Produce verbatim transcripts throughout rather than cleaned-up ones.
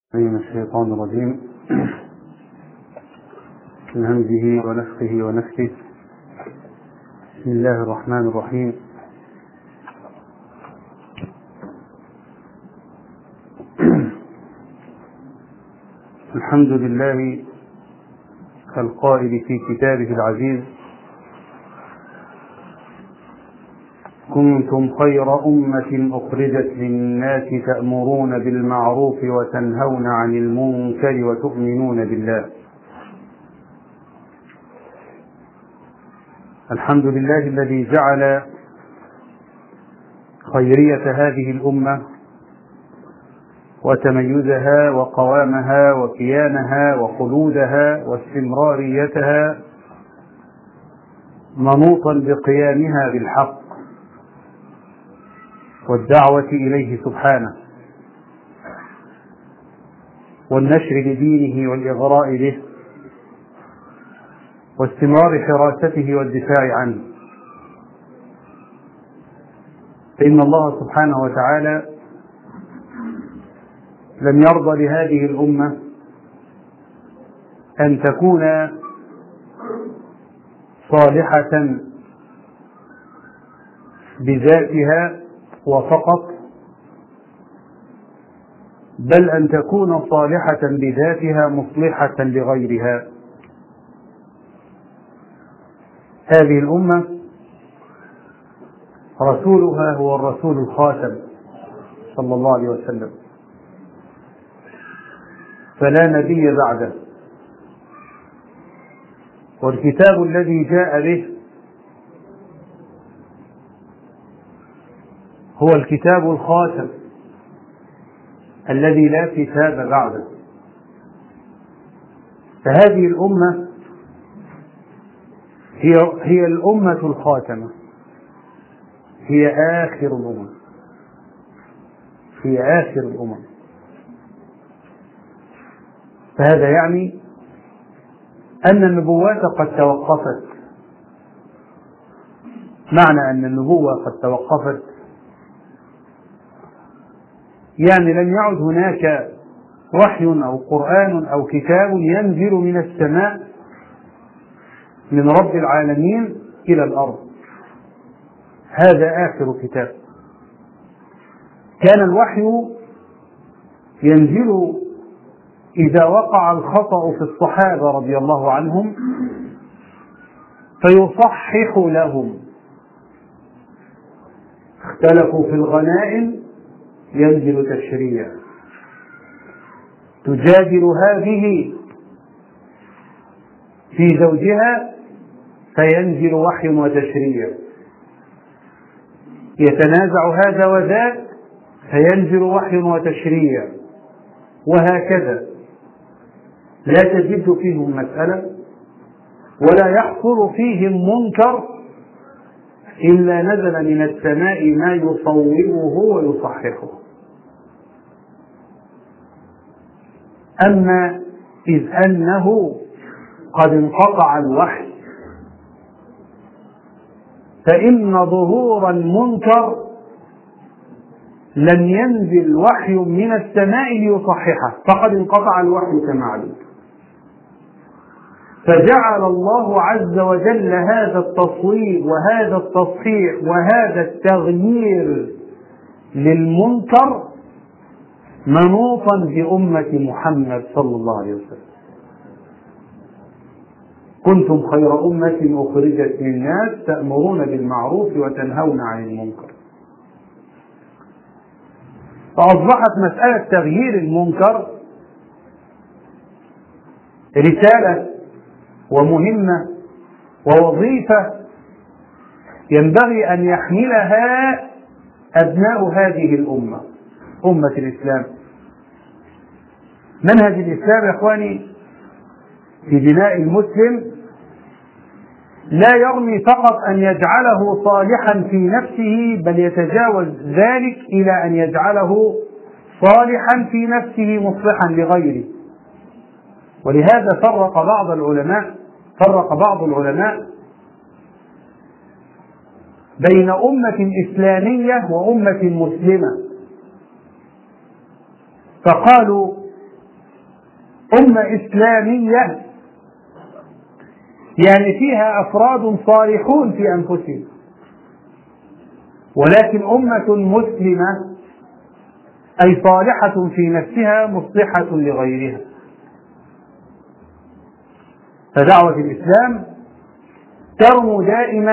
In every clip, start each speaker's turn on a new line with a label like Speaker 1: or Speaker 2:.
Speaker 1: من الشيطان الرجيم من همزه ونفخه ونفخه. بسم الله الرحمن الرحيم. الحمد لله القائل في كتابه العزيز: كنتم خير أمة أخرجت للناس تأمرون بالمعروف وتنهون عن المنكر وتؤمنون بالله. الحمد لله الذي جعل خيرية هذه الأمة وتميزها وقوامها وكيانها وخلودها واستمراريتها منوطا بقيامها بالحق والدعوة إليه سبحانه والنشر لدينه والإغراء به واستمرار حراسته والدفاع عنه. فإن الله سبحانه وتعالى لم يرضى لهذه الأمة أن تكون صالحة بذاتها وفقط، بل أن تكون صالحة بذاتها مصلحة لغيرها. هذه الأمة رسولها هو الرسول الخاتم صلى الله عليه وسلم، فلا نبي بعده، والكتاب الذي جاء به هو الكتاب الخاتم الذي لا كتاب بعده. فهذه الأمة هي هي الأمة الخاتمة، هي آخر الأمم، هي آخر الأمم. فهذا يعني أن النبوات قد توقفت. معنى أن النبوة قد توقفت يعني لم يعد هناك وحي أو قرآن أو كتاب ينزل من السماء من رب العالمين إلى الأرض. هذا آخر كتاب. كان الوحي ينزل إذا وقع الخطأ في الصحابة رضي الله عنهم فيصحح لهم. اختلفوا في الغنائم ينزل تشريع، تجادل هذه في زوجها فينزل وحي وتشريع، يتنازع هذا وذاك فينزل وحي وتشريع، وهكذا. لا تجد فيهم مسألة ولا يحصل فيهم منكر إلا نزل من السماء ما يصوبه ويصححه. أما إذ أنه قد انقطع الوحي فإن ظهور المنكر لم ينزل وحي من السماء ليصححه، فقد انقطع الوحي كما علم. فجعل الله عز وجل هذا التصويب وهذا التصحيح وهذا التغيير للمنكر منوطا بأمة محمد صلى الله عليه وسلم. كنتم خير أمة أخرجت للناس تأمرون بالمعروف وتنهون عن المنكر. فأصبحت مسألة تغيير المنكر رسالة ومهمة ووظيفة ينبغي أن يحملها أبناء هذه الأمة، أمة الإسلام. منهج الإسلام يا إخواني في بناء المسلم لا يرمي فقط أن يجعله صالحا في نفسه، بل يتجاوز ذلك إلى أن يجعله صالحا في نفسه مصلحا لغيره. ولهذا فرق بعض العلماء فرق بعض العلماء بين أمة إسلامية وأمة مسلمة، فقالوا أمة إسلامية يعني فيها أفراد صالحون في أنفسهم، ولكن أمة مسلمة أي صالحة في نفسها مصلحة لغيرها. فدعوة الإسلام ترمو دائما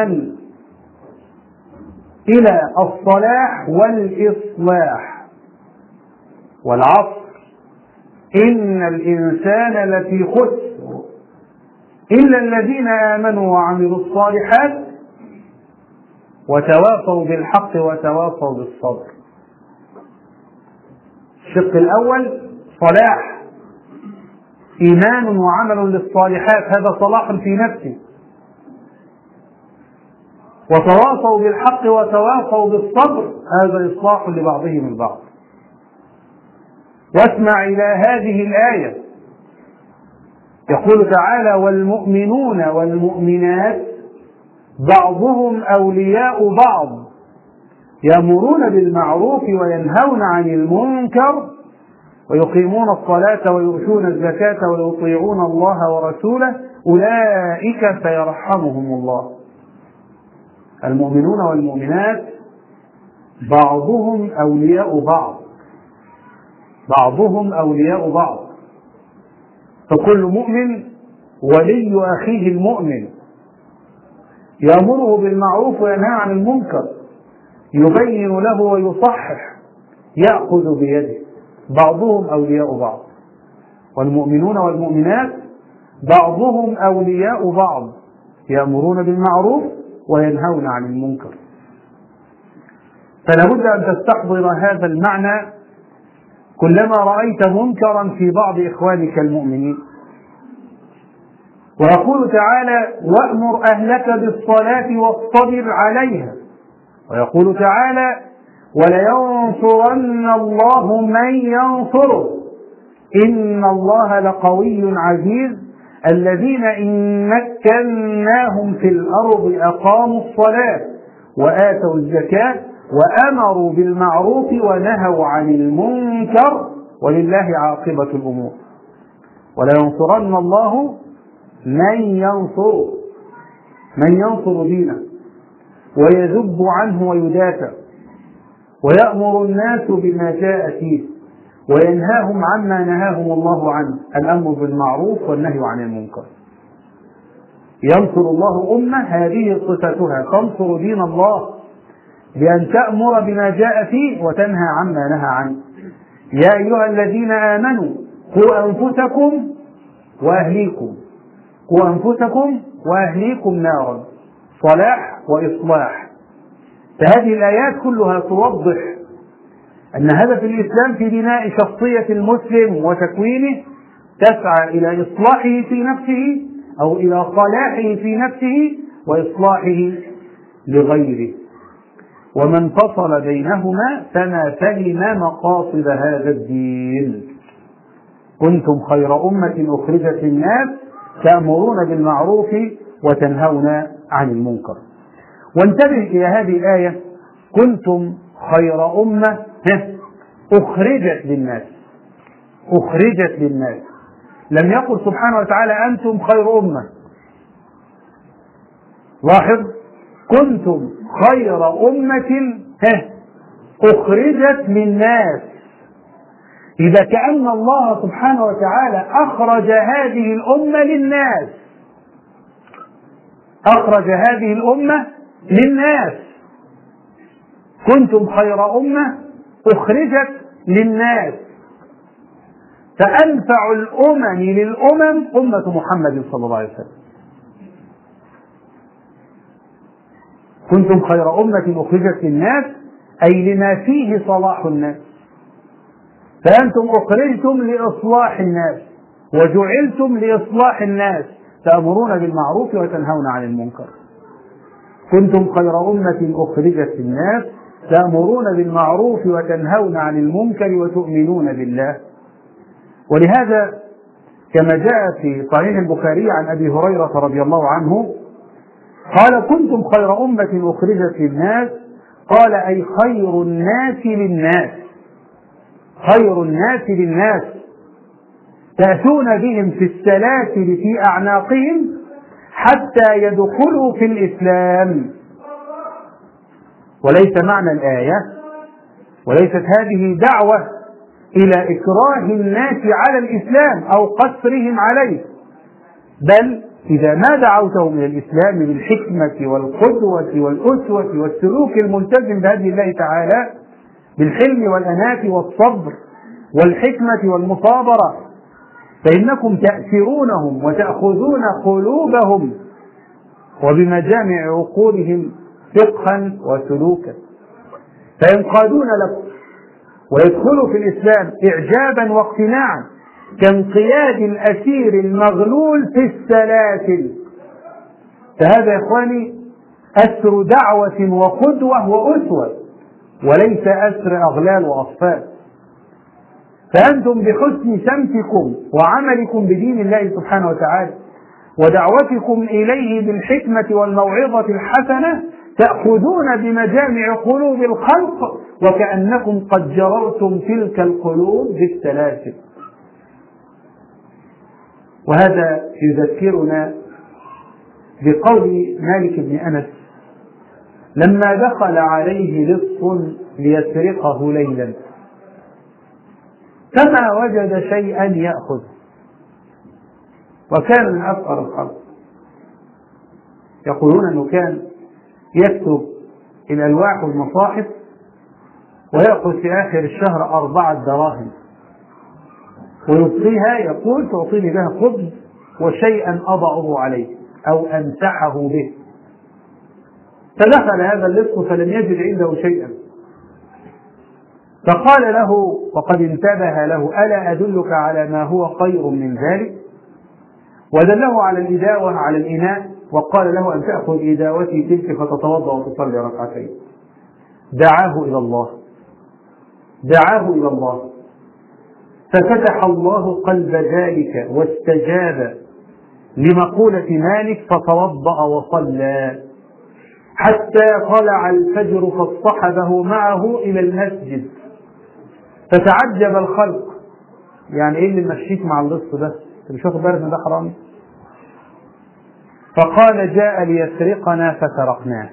Speaker 1: إلى الصلاح والإصلاح. والعصر إن الإنسان لفي خسر إلا الذين آمنوا وعملوا الصالحات وتواصوا بالحق وتواصوا بالصبر. الشق الأول صلاح، إيمان وعمل للصالحات، هذا صلاح في نفسه. وتواصوا بالحق وتواصوا بالصبر، هذا إصلاح لبعضهم البعض. واسمع إلى هذه الآية، يقول تعالى: والمؤمنون والمؤمنات بعضهم أولياء بعض يأمرون بالمعروف وينهون عن المنكر ويقيمون الصلاة ويؤتون الزكاة ويطيعون الله ورسوله أولئك سيرحمهم الله. المؤمنون والمؤمنات بعضهم أولياء بعض، بعضهم أولياء بعض، فكل مؤمن ولي أخيه المؤمن، يأمره بالمعروف وينهى عن المنكر، يبين له ويصحح، يأخذ بيده. بعضهم أولياء بعض. والمؤمنون والمؤمنات بعضهم أولياء بعض يأمرون بالمعروف وينهون عن المنكر. فلا بد أن تستحضر هذا المعنى كلما رأيت منكرا في بعض إخوانك المؤمنين. ويقول تعالى: وأمر أهلك بالصلاة واصطبر عليها. ويقول تعالى: ولينصرن الله من ينصره إن الله لقوي عزيز الذين إن مكناهم في الأرض أقاموا الصلاة وآتوا الزكاة وأمروا بالمعروف ونهوا عن المنكر ولله عاقبة الأمور. ولينصرن الله من ينصر من ينصر دينه ويذب عنه ويدافع ويأمر الناس بما جاء فيه وينهاهم عما نهاهم الله عنه، الأمر بالمعروف والنهي عن المنكر. ينصر الله أمة، هذه صفتها، تنصر دين الله بأن تأمر بما جاء فيه وتنهى عما نهى عنه. يا أيها الذين آمنوا قوا أنفسكم وأهليكم قوا أنفسكم وأهليكم نارا، صلاح وإصلاح. فهذه الآيات كلها توضح أن هدف الإسلام في بناء شخصية المسلم وتكوينه تسعى إلى إصلاحه في نفسه أو إلى صلاحه في نفسه وإصلاحه لغيره. ومن فصل بينهما فما فهم مقاصد هذا الدين. كنتم خير أمة أخرجت للناس تأمرون بالمعروف وتنهون عن المنكر. وانتبه إلى هذه الآية: كنتم خير أمة أخرجت للناس. أخرجت للناس، لم يقل سبحانه وتعالى أنتم خير أمة. لاحظ: كنتم خير أمة أخرجت للناس. إذا كأن الله سبحانه وتعالى أخرج هذه الأمة للناس، أخرج هذه الأمة للناس. كنتم خير أمة أخرجت للناس، فأنفع الأمم للأمم أمة محمد صلى الله عليه وسلم. كنتم خير أمة أخرجت للناس أي لما فيه صلاح الناس، فأنتم أخرجتم لإصلاح الناس وجعلتم لإصلاح الناس، تأمرون بالمعروف وتنهون عن المنكر. كنتم خير أمة أخرجت للناس تأمرون بالمعروف وتنهون عن المنكر وتؤمنون بالله. ولهذا كما جاء في صحيح البخاري عن أبي هريرة رضي الله عنه قال: كنتم خير أمة أخرجت للناس، قال: أي خير الناس للناس. خير الناس للناس تأتون بهم في السلاسل في أعناقهم حتى يدخلوا في الإسلام. وليس معنى الآية، وليست هذه دعوة إلى إكراه الناس على الإسلام أو قصرهم عليه، بل إذا ما دعوتهم إلى الإسلام بالحكمة والقدوة والأسوة والسلوك الملتزم بهدي الله تعالى بالحلم والأناة والصبر والحكمة والمصابرة، فإنكم تأثرونهم وتأخذون قلوبهم وبمجامع عقولهم فقها وسلوكا، فينقادون لكم ويدخلوا في الإسلام إعجابا واقتناعا كانقياد الأسير المغلول في السلاسل. فهذا يا إخواني أسر دعوة وقدوة وأسوة، وليس أسر أغلال وأصفاد. فأنتم بحسن سمتكم وعملكم بدين الله سبحانه وتعالى ودعوتكم إليه بالحكمة والموعظة الحسنة تأخذون بمجامع قلوب الخلق وكأنكم قد جررتم تلك القلوب بالسلاسل. وهذا يذكرنا بقول مالك بن أنس لما دخل عليه لص ليسرقه ليلا فما وجد شيئا يأخذ، وكان من أفقر الخلق. يقولون أنه كان يكتب الألواح والمصاحف ويأخذ في آخر الشهر أربعة دراهم ويبقيها، يقول تعطيني بها خبز وشيئا أضعه عليه أو أمسحه به. فدخل هذا اللص فلم يجد عنده شيئا، فقال له وقد انتبه له ألا أدلك على ما هو خير من ذلك؟ ودله على الإداوة على الإناء وقال له أن تأخذ إداوتي تلك فتتوضأ وتصلي ركعتين. دعاه إلى الله دعاه إلى الله ففتح الله قلب ذلك واستجاب لمقولة مالك فتوضأ وصلى حتى طلع الفجر فاصطحبه معه إلى المسجد. فتعجب الخلق، يعني ايه اللي مشيك مع اللص ده؟ انت مش واخد بالك ان ده حرامي؟ فقال جاء ليسرقنا فسرقناه.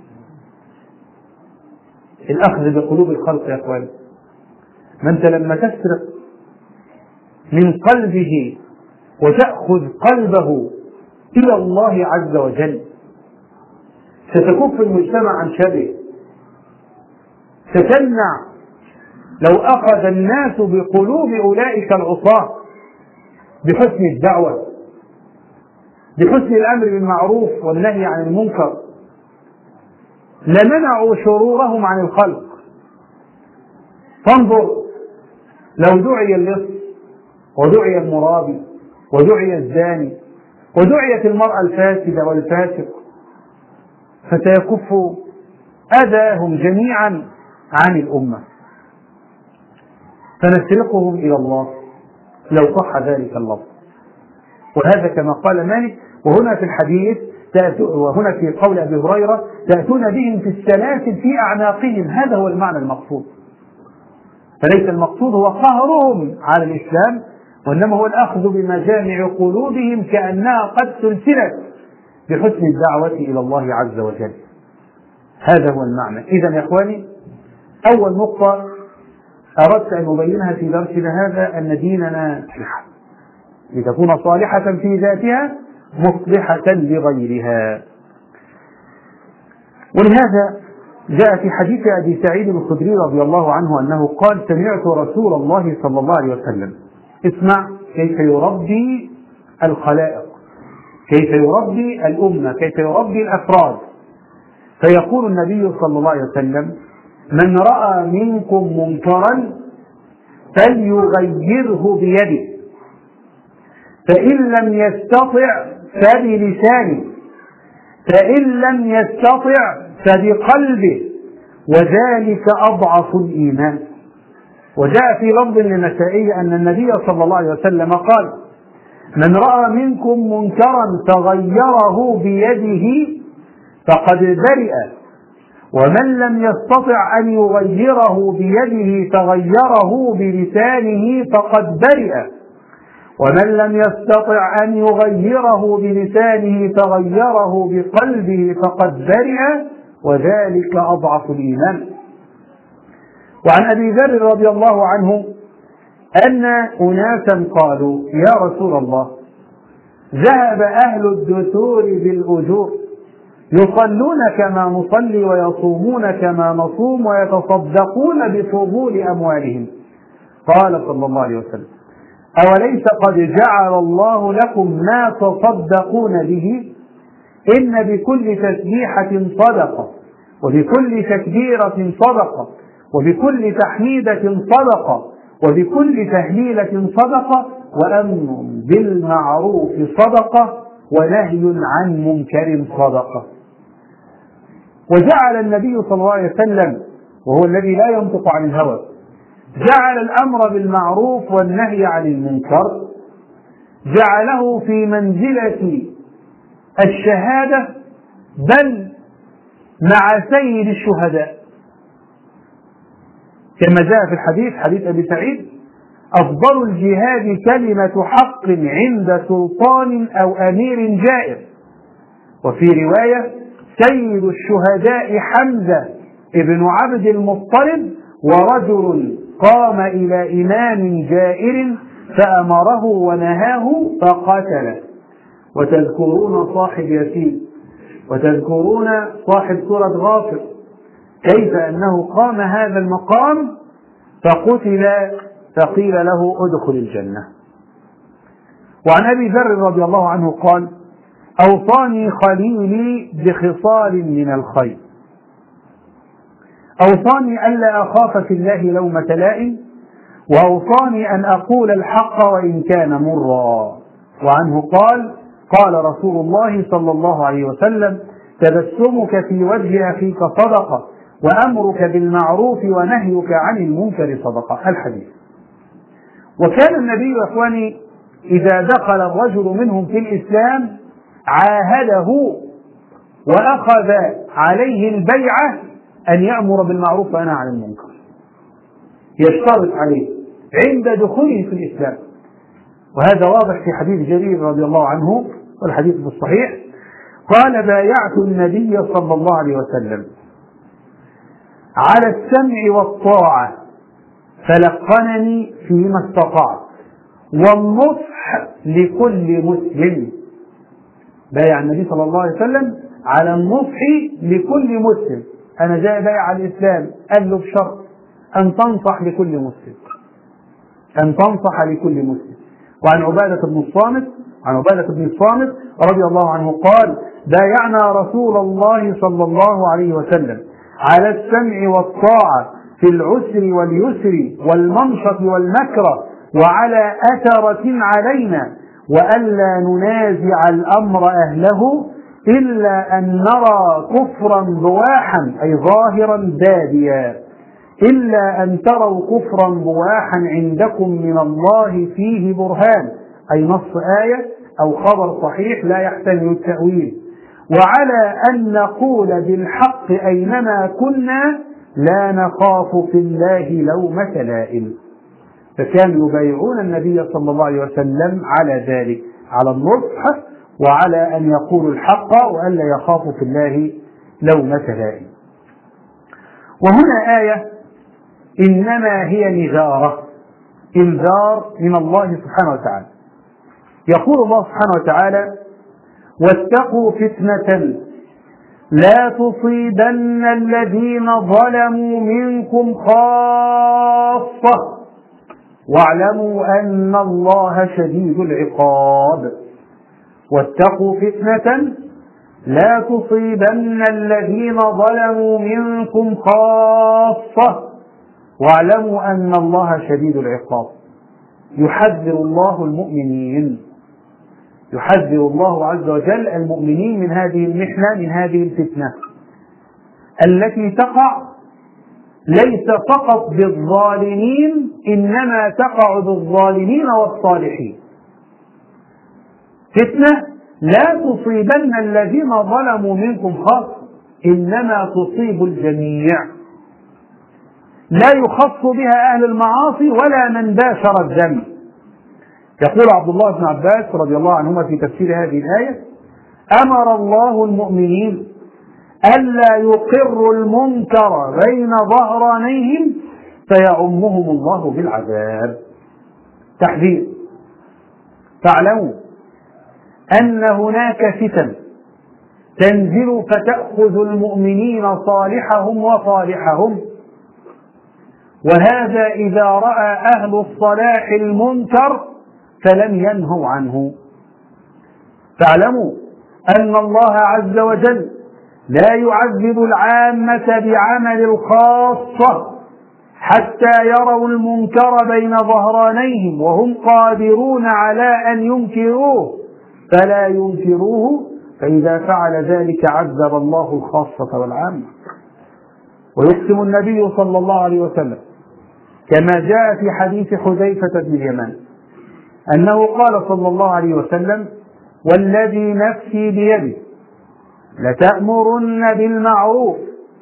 Speaker 1: الأخذ بقلوب الخلق يا اخواني، ما انت لما تسرق من قلبه وتأخذ قلبه إلى الله عز وجل ستكف المجتمع عن شره، ستمنع لو أخذ الناس بقلوب أولئك العصاة بحسن الدعوة بحسن الأمر بالمعروف والنهي عن المنكر لمنعوا شرورهم عن الخلق. فانظر لو دعي اللص ودعي المرابي ودعي الزاني ودعيت المرأة الفاسدة والفاسق فسيكف أذاهم جميعا عن الأمة، فنسرقهم إلى الله لو صح ذلك اللفظ. وهذا كما قال مالك. وهنا في الحديث وهنا في قول أبي هريرة تأتون بهم في السلاسل في أعناقهم، هذا هو المعنى المقصود. فليس المقصود هو قهرهم على الإسلام، وإنما هو الأخذ بمجامع قلوبهم كأنها قد سلسلت بحسن الدعوة إلى الله عز وجل. هذا هو المعنى. إذن يا إخواني، أول نقطة أردت أن أبينها في درسنا هذا أن ديننا صالحة لتكون صالحة في ذاتها مصلحة لغيرها. ولهذا جاء في حديث أبي سعيد الخدري رضي الله عنه أنه قال سمعت رسول الله صلى الله عليه وسلم اسمع كيف يربي الخلائق، كيف يربي الأمة، كيف يربي الأفراد. فيقول النبي صلى الله عليه وسلم من رأى منكم منكرا فليغيره بيده فإن لم يستطع فبلسانه فإن لم يستطع فبقلبه وذلك أضعف الإيمان. وجاء في لفظ للنسائي أن النبي صلى الله عليه وسلم قال من رأى منكم منكرا فغيره بيده فقد برئ ومن لم يستطع أن يغيره بيده فغيره بلسانه فقد برئ ومن لم يستطع أن يغيره بلسانه فغيره بقلبه فقد برئ وذلك أضعف الإيمان. وعن أبي ذر رضي الله عنه أن أناسا قالوا يا رسول الله ذهب أهل الدثور بالأجور يصلون كما نصلي ويصومون كما نصوم ويتصدقون بفضول أموالهم. قال صلى الله عليه وسلم أوليس قد جعل الله لكم ما تصدقون به؟ إن بكل تسبيحة صدقة وبكل تكبيرة صدقة وبكل تحميدة صدقة وبكل تهليلة صدقة وأمر بالمعروف صدقة ونهي عن منكر صدقة. وجعل النبي صلى الله عليه وسلم وهو الذي لا ينطق عن الهوى جعل الأمر بالمعروف والنهي عن المنكر جعله في منزلة الشهادة بل مع سيد الشهداء، كما جاء في الحديث حديث أبي سعيد أفضل الجهاد كلمة حق عند سلطان أو أمير جائر. وفي رواية سيد الشهداء حمزة ابن عبد المطلب ورجل قام إلى إمام جائر فأمره ونهاه فقتله. وتذكرون صاحب ياسين وتذكرون صاحب سورة غافر كيف أنه قام هذا المقام فقتل فقيل له ادخل الجنة. وعن أبي ذر رضي الله عنه قال أوصاني خليلي بخصال من الخير أوصاني ألا أخاف في الله لومة لائم وأوصاني أن أقول الحق وإن كان مرا. وعنه قال قال رسول الله صلى الله عليه وسلم تبسمك في وجه أخيك صدقة وأمرك بالمعروف ونهيك عن المنكر صدقة. الحديث. وكان النبي يا إخواني إذا دخل الرجل منهم في الإسلام عاهده وأخذ عليه البيعة أن يأمر بالمعروف وينهى عن المنكر، يشترط عليه عند دخوله في الإسلام. وهذا واضح في حديث جرير رضي الله عنه والحديث في الصحيح قال بايعت النبي صلى الله عليه وسلم على السمع والطاعة فلقنني فيما استطعت والنصح لكل مسلم. بايع النبي صلى الله عليه وسلم على النصح لكل مسلم. أنا جاي بايع على الإسلام قال له بشرط أن تنصح لكل مسلم أن تنصح لكل مسلم. وعن عبادة بن الصامت عن عبادة بن الصامت رضي الله عنه قال بايعنا رسول الله صلى الله عليه وسلم على السمع والطاعة في العسر واليسر والمنشط والمكره وعلى أثرة علينا وألا ننازع الأمر أهله إلا أن نرى كفرا بواحا أي ظاهرا باديا إلا أن تروا كفرا بواحا عندكم من الله فيه برهان أي نص آية أو خبر صحيح لا يحتمل التأويل وعلى أن نقول بالحق أينما كنا لا نخاف في الله لومة لائم. فكانوا يبايعون النبي صلى الله عليه وسلم على ذلك على النصح وعلى أن يقولوا الحق وألا يخافوا في الله لومة لائم. وهنا آية إنما هي نذارة إنذار من الله سبحانه وتعالى. يقول الله سبحانه وتعالى واتقوا فتنة لا تصيبن الذين ظلموا منكم خاصة واعلموا أن الله شديد العقاب. واتقوا فتنة لا تصيبن الذين ظلموا منكم خاصة واعلموا أن الله شديد العقاب. يحذر الله المؤمنين يحذر الله عز وجل المؤمنين من هذه المحنة من هذه الفتنة التي تقع ليس فقط بالظالمين إنما تقع بالظالمين والصالحين. فتنة لا تصيبن الذين ظلموا منكم خاصة إنما تصيب الجميع لا يخص بها أهل المعاصي ولا من باشر الذنب. يقول عبد الله بن عباس رضي الله عنهما في تفسير هذه الآية: أمر الله المؤمنين ألا يقروا المنكر بين ظهرانيهم فيعمهم الله بالعذاب. تحذير: فاعلموا أن هناك فتن تنزل فتأخذ المؤمنين صالحهم وصالحهم، وهذا إذا رأى أهل الصلاح المنكر فلم ينهوا عنه. فاعلموا أن الله عز وجل لا يعذب العامة بعمل الخاصة حتى يروا المنكر بين ظهرانيهم وهم قادرون على أن ينكروه فلا ينكروه، فإذا فعل ذلك عذب الله الخاصة والعامة. ويقسم النبي صلى الله عليه وسلم كما جاء في حديث حذيفة بن اليمان أنه قال صلى الله عليه وسلم: والذي نفسي بيده لتأمرن بالمعروف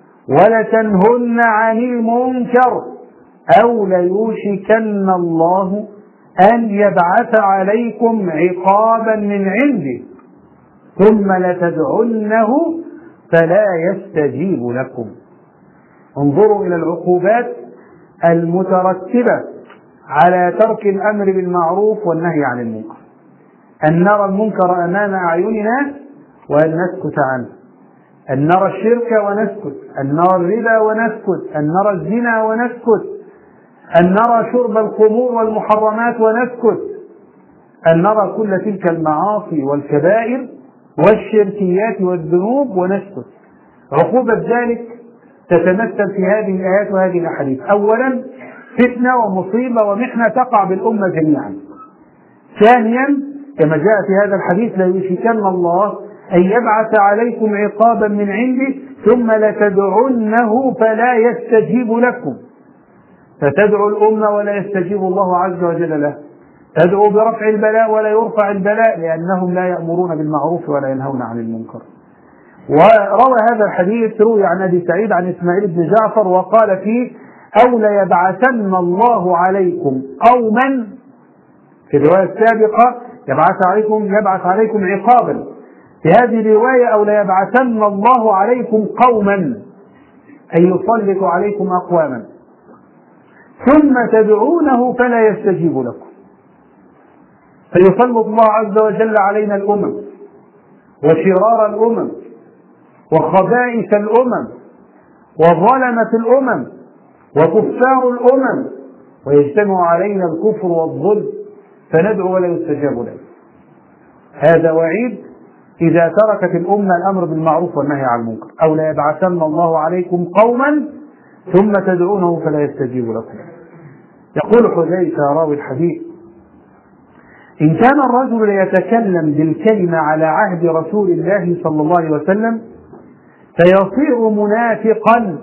Speaker 1: ولتنهن عن المنكر أو ليوشكن الله أن يبعث عليكم عقابا من عنده ثم لتدعنه فلا يستجيب لكم. انظروا إلى العقوبات المترتبة على ترك الأمر بالمعروف والنهي عن المنكر: أن نرى المنكر أمام أعيننا وأن نسكت عنه، أن نرى الشرك ونسكت، أن نرى الربا ونسكت، أن نرى الزنا ونسكت، أن نرى شرب الخمور والمحرمات ونسكت، أن نرى كل تلك المعاصي والكبائر والشركيات والذنوب ونسكت. عقوبة ذلك تتمثل في هذه الآيات وهذه الأحاديث: أولا فتنة ومصيبة ومحنة تقع بالأمة جميعا. ثانيا كما جاء في هذا الحديث: لا يوشكن الله أن يبعث عليكم عقابا من عنده ثم لتدعنه فلا يستجيب لكم. فتدعو الأمة ولا يستجيب الله عز وجل له، تدعو برفع البلاء ولا يرفع البلاء لأنهم لا يأمرون بالمعروف ولا ينهون عن المنكر. وروى هذا الحديث روي عن أبي سعيد عن إسماعيل بن جعفر وقال فيه: أو ليبعثن الله عليكم قوما، في الرواية السابقة يبعث عليكم يبعث عليكم عقابا، في هذه الرواية أو ليبعثن الله عليكم قوما أي يسلط عليكم أقواما ثم تدعونه فلا يستجيب لكم. فيسلط الله عز وجل علينا الأمم وشرار الأمم وخبائث الأمم وظلمة الأمم وكفار الأمم، ويجتمع علينا الكفر والظلم فندعو ولا يستجاب لنا. هذا وعيد إذا تركت الأمة الأمر بالمعروف والنهي عن المنكر: أو لا يبعثن الله عليكم قوما ثم تدعونه فلا يستجيب لكم. يقول حذيفة راوي الحديث: إن كان الرجل يتكلم بالكلمة على عهد رسول الله صلى الله عليه وسلم فيصير منافقا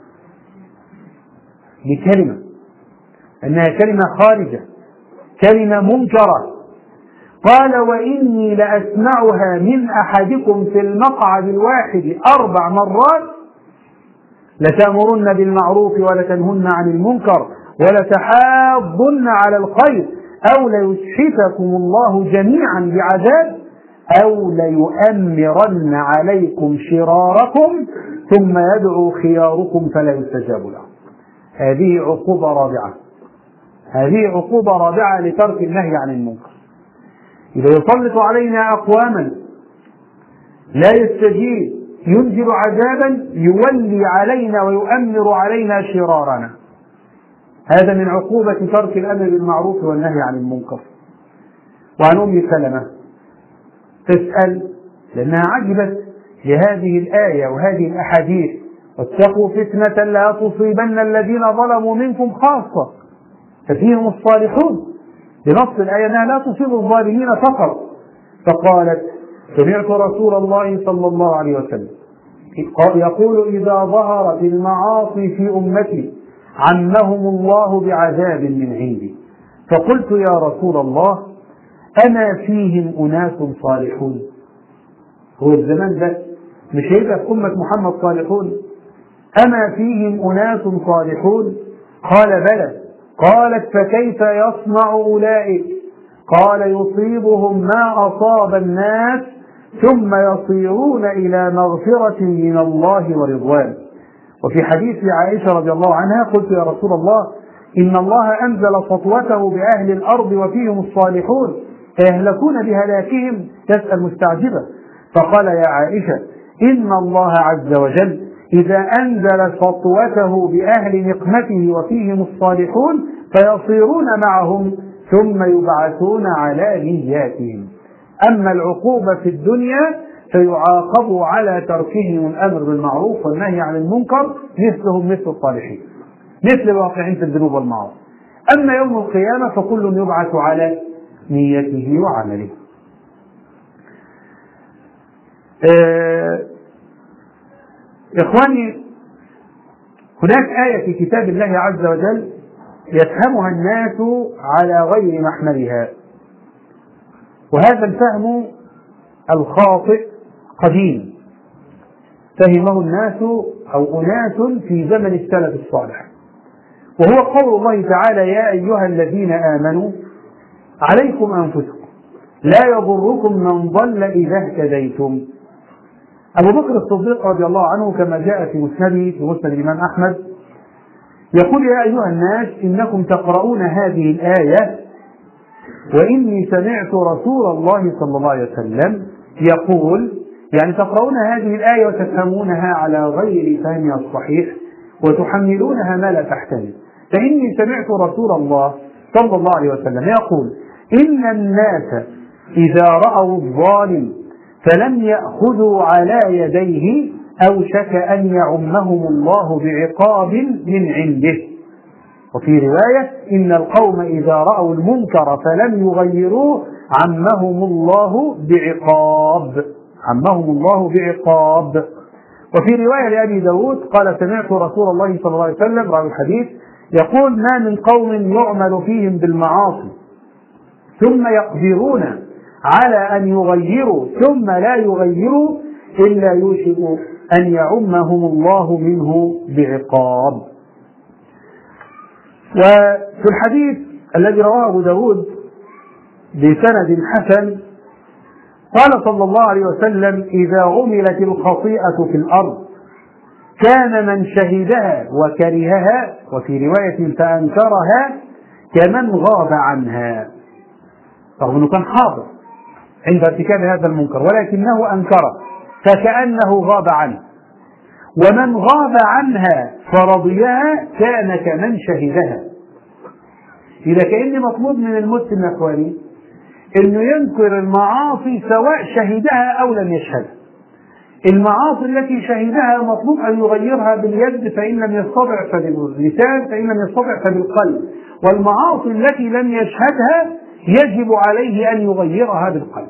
Speaker 1: بكلمة أنها كلمة خارجة، كلمة منكرة. قال: وإني لأسمعها من أحدكم في المقعد الواحد أربع مرات: لتأمرن بالمعروف ولتنهن عن المنكر ولتحاضن على الخير أو ليسحتكم الله جميعا بعذاب أو ليؤمرن عليكم شراركم ثم يدعو خياركم فلا يستجاب له. هذه عقوبة رابعة، هذه عقوبة رابعة لترك النهي عن المنكر. إذا يسلط علينا أقواما لا يستجيب ينزل عذابا يولي علينا ويؤمر علينا شرارنا، هذا من عقوبة ترك الأمر بالمعروف والنهي عن المنكر. وعن أم سلمة تسأل لأنها عجبت لهذه الآية وهذه الأحاديث: واتقوا فتنة لا تصيبن الذين ظلموا منكم خاصة، ففيهم الصالحون، بنص الآية أنها لا تصيب الظالمين فقط. فقالت: سمعت رسول الله صلى الله عليه وسلم يقول: إذا ظهرت المعاصي في أمتي عمهم الله بعذاب من عندي. فقلت: يا رسول الله أما فيهم أناس صالحون؟ هو الزمان ده مش هيبقى في أمة محمد صالحون؟ أما فيهم أناس صالحون؟ قال: بلى. قالت: فكيف يصنع أولئك؟ قال يصيبهم ما أصاب الناس ثم يصيرون إلى مغفرة من الله ورضوان. وفي حديث عائشة رضي الله عنها قلت يا رسول الله إن الله أنزل سطوته بأهل الأرض وفيهم الصالحون فيهلكون بهلاكهم، تسأل مستعجبة. فقال يا عائشة إن الله عز وجل إذا أنزل سطوته بأهل نقمته وفيهم الصالحون فيصيرون معهم ثم يبعثون على نياتهم. أما العقوبة في الدنيا فيعاقبوا على تركهم الأمر بالمعروف والنهي عن المنكر مثلهم مثل الصالحين، مثل الواقعين في الذنوب والمعاصي. أما يوم القيامة فكل يبعث على نيته وعمله. آه إخواني، هناك آية في كتاب الله عز وجل يفهمها الناس على غير محملها، وهذا الفهم الخاطئ قديم فهمه الناس أو أناس في زمن السلف الصالح، وهو قول الله تعالى يا أيها الذين آمنوا عليكم أنفسكم لا يضركم من ضل إذا اهتديتم. أبو بكر الصديق رضي الله عنه كما جاء في مسنده في مسند الإمام أحمد يقول يا أيها الناس إنكم تقرؤون هذه الآية وإني سمعت رسول الله صلى الله عليه وسلم يقول، يعني تقرؤون هذه الآية وتفهمونها على غير فهمها الصحيح وتحملونها ما لا تحتمل، فإني سمعت رسول الله صلى الله عليه وسلم يقول إن الناس إذا رأوا الظالم فلم يأخذوا على يديه أوشك أن يعمهم الله بعقاب من عنده. وفي رواية إن القوم إذا رأوا المنكر فلم يغيروه عمهم الله بعقاب عمهم الله بعقاب. وفي رواية لأبي داود قال سمعت رسول الله صلى الله عليه وسلم راوي الحديث يقول ما من قوم يعمل فيهم بالمعاصي ثم يقدرون على أن يغيروا ثم لا يغيروا إلا يوشك أن يعمهم الله منه بعقاب. وفي الحديث الذي رواه أبو داود بسند حسن قال صلى الله عليه وسلم إذا عملت الخطيئة في الأرض كان من شهدها وكرهها وفي رواية فأنكرها كمن غاب عنها، رغم أنه كان حاضر عند ارتكاب هذا المنكر ولكنه أنكره فكأنه غاب عنه، ومن غاب عنها فرضيها كان كمن شهدها. إذا كأن مطلوب من المسلم يا أخواني أنه ينكر المعاصي سواء شهدها أو لم يشهدها. المعاصي التي شهدها مطلوب أن يغيرها باليد فإن لم يستطع فباللسان فإن لم يستطع فبالقلب، والمعاصي التي لم يشهدها يجب عليه أن يغيرها بالقلب.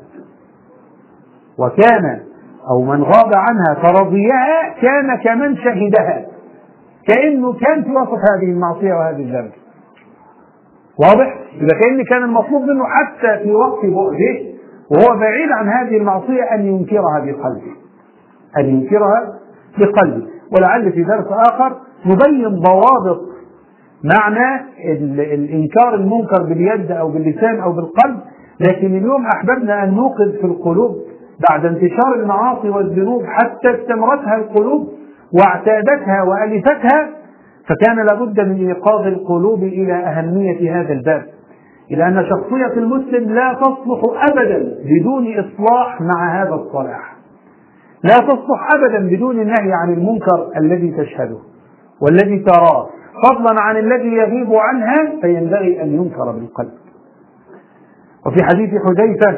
Speaker 1: وكان أو من غاب عنها فرضيها كان كمن شهدها، كأنه كان في وسط هذه المعصية وهذه الذنب. واضح؟ إذا كأن كان المطلوب منه حتى في وقت بعده وهو بعيد عن هذه المعصية أن ينكرها بقلبه أن ينكرها بقلبه. ولعل في درس آخر نبين ضوابط معنى الإنكار المنكر باليد أو باللسان أو بالقلب، لكن اليوم أحببنا أن نوقظ في القلوب بعد انتشار المعاصي والذنوب حتى استمرتها القلوب واعتادتها وألفتها، فكان لابد من إيقاظ القلوب إلى أهمية هذا الباب، إلى أن شخصية المسلم لا تصلح أبدا بدون إصلاح مع هذا الصلاح، لا تصلح أبدا بدون النهي عن المنكر الذي تشهده والذي تراه، فضلا عن الذي يغيب عنها فينبغي أن ينكر بالقلب. وفي حديث حذيفة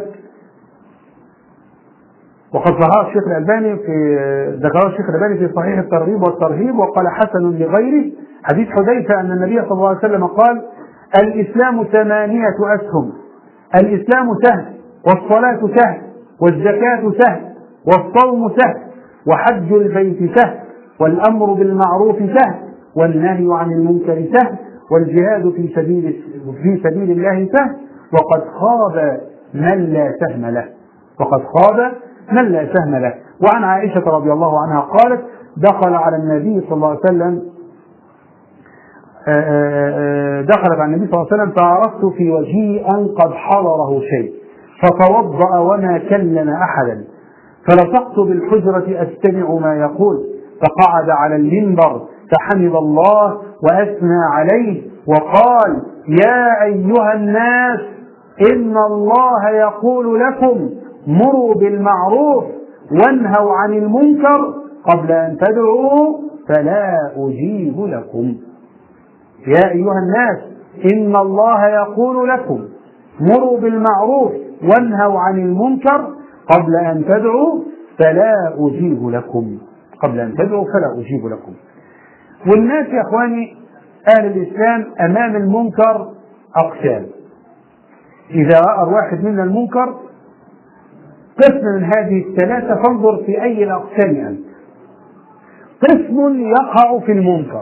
Speaker 1: وقد ظهر الشيخ الألباني في ذكره الشيخ الألباني في صحيح الترغيب والترهيب وقال حسن لغيره، حديث حذيفة أن النبي صلى الله عليه وسلم قال الإسلام ثمانية أسهم، الإسلام سهل والصلاة سهل والزكاة سهل والصوم سهل وحج البيت سهل والأمر بالمعروف سهل والنهي عن المنكر سهل والجهاد في سبيل في سبيل الله سهل وقد خاب من لا سهم له وقد خاب من لا سهم له. وعن عائشة رضي الله عنها قالت دخل على النبي صلى الله عليه وسلم دخلت على النبي صلى الله عليه وسلم فعرفت في وجهه أن قد حضره شيء فتوضأ وما كلم أحدا، فلصقت بالحجرة أستمع ما يقول، فقعد على المنبر فحمد الله وأثنى عليه وقال: يا أيها الناس إن الله يقول لكم مروا بالمعروف وانهوا عن المنكر قبل أن تدعوا فلا أجيب لكم. يا أيها الناس إن الله يقول لكم مروا بالمعروف وانهوا عن المنكر قبل أن تدعوا فلا أجيب لكم. قبل أن تدعوا فلا أجيب لكم. والناس يا أخواني أهل الإسلام أمام المنكر أقسام. إذا رأى الواحد منا المنكر قسم من هذه الثلاثة فانظر في أي الأقسام أنت. قسم يقع في المنكر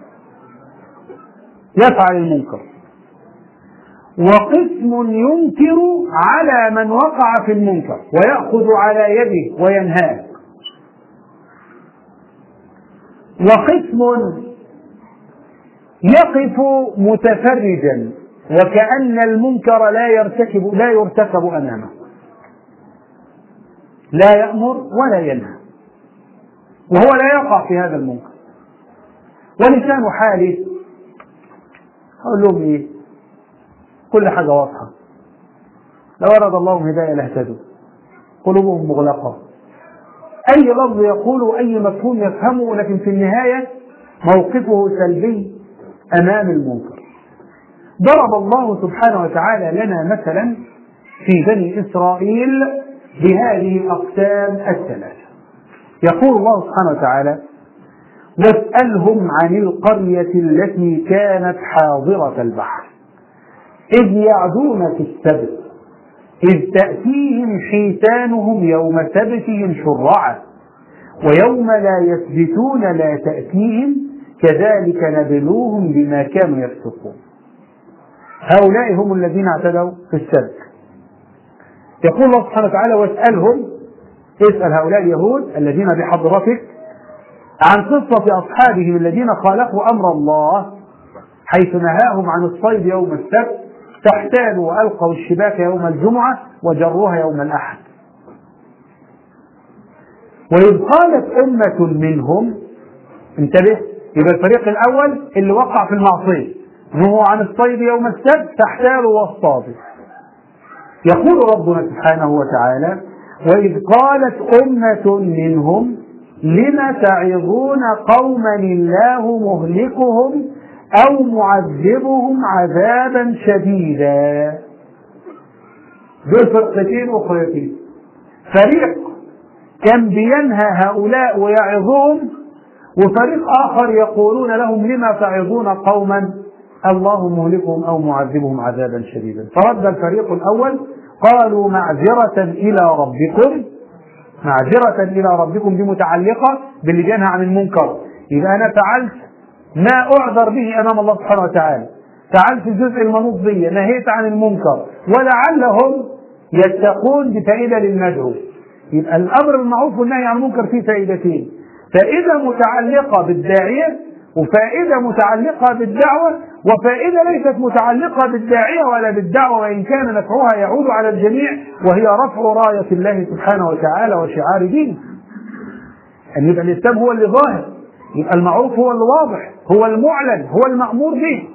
Speaker 1: يفعل المنكر، وقسم ينكر على من وقع في المنكر ويأخذ على يده وينهاه، وقسم يقف متفرجا وكأن المنكر لا يرتكب لا يرتكب أمامه، لا يأمر ولا ينهى وهو لا يقع في هذا المنكر. ولسان حاله أقول لهم إيه؟ كل حاجة واضحة، لو أراد الله هداية لاهتدوا، قلوبهم مغلقة، أي لفظ يقوله أي مفهوم يفهمه، لكن في النهاية موقفه سلبي أمام المنكر. ضرب الله سبحانه وتعالى لنا مثلا في بني إسرائيل بهذه الأقسام الثلاثة. يقول الله سبحانه وتعالى: واسألهم عن القرية التي كانت حاضرة البحر إذ يعدون في السبت إذ تأتيهم حيتانهم يوم سبتهم شرعا ويوم لا يسبتون لا تأتيهم كذلك نبلوهم بما كانوا يفسقون. هؤلاء هم الذين اعتدوا في السبت. يقول الله سبحانه وتعالى: واسألهم، اسأل هؤلاء اليهود الذين بحضرتك عن قصة أصحابهم الذين خالفوا أمر الله حيث نهاهم عن الصيد يوم السبت فاحتالوا وألقوا الشباك يوم الجمعة وجروها يوم الأحد. وإذ قالت أمة منهم، انتبه، يبقى الفريق الأول اللي وقع في المعصية نهوا عن الصيد يوم السبت فاحتالوا واصطادوا. يقول ربنا سبحانه وتعالى: وإذ قالت أمة منهم لم تعظون قوما الله مهلكهم أو معذبهم عذابا شديدا. دول فرقتين أخرتين، فريق كان بينهى هؤلاء ويعظهم، وفريق آخر يقولون لهم لما تعظون قوما الله مهلكهم أو معذبهم عذابا شديدا. فرد الفريق الأول قالوا معذرة إلى ربكم، معذرة إلى ربكم دي متعلقة باللي بينهى عن المنكر. إذا أنا فعلت ما أعذر به أمام الله سبحانه وتعالى، فعلت الجزء المنوط به، نهيت عن المنكر، ولعلهم يتقون بفائدة للمدعو. يبقى الأمر بالمعروف والنهي عن المنكر فيه فائدتين: فائدة متعلقة بالداعية، وفائدة متعلقة بالدعوة، وفائدة ليست متعلقة بالداعية ولا بالدعوة وإن كان نفعها يعود على الجميع، وهي رفع راية الله سبحانه وتعالى وشعار دينه. أن يبقى الإسلام هو اللي ظاهر، يبقى المعروف هو اللي واضح، هو المعلن، هو المأمور به.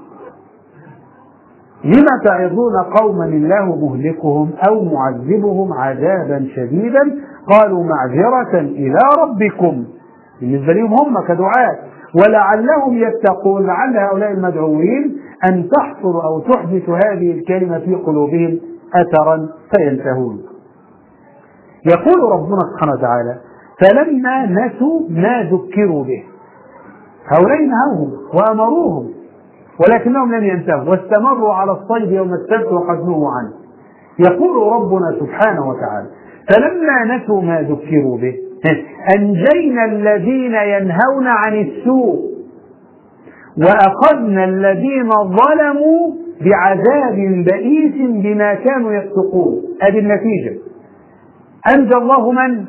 Speaker 1: لما تعظون قوما الله مهلكهم أو معذبهم عذابا شديدا قالوا معذرة إلى ربكم، بالنسبة لهم هم كدعاة، ولعلهم يتقون، لعل هؤلاء المدعوين أن تحصل أو تحدث هذه الكلمة في قلوبهم أثرا فينتهون. يقول ربنا سبحانه وتعالى: فلما نسوا ما ذكروا به، هؤلاء نهوهم وأمروهم ولكنهم لم ينتهوا واستمروا على الصيد يوم السبت وقد نهوا عنه. يقول ربنا سبحانه وتعالى: فلما نسوا ما ذكروا به أنجينا الذين ينهون عن السوء وأخذنا الذين ظلموا بعذاب بئيس بما كانوا يفسقون. هذه النتيجة، أنجى الله من؟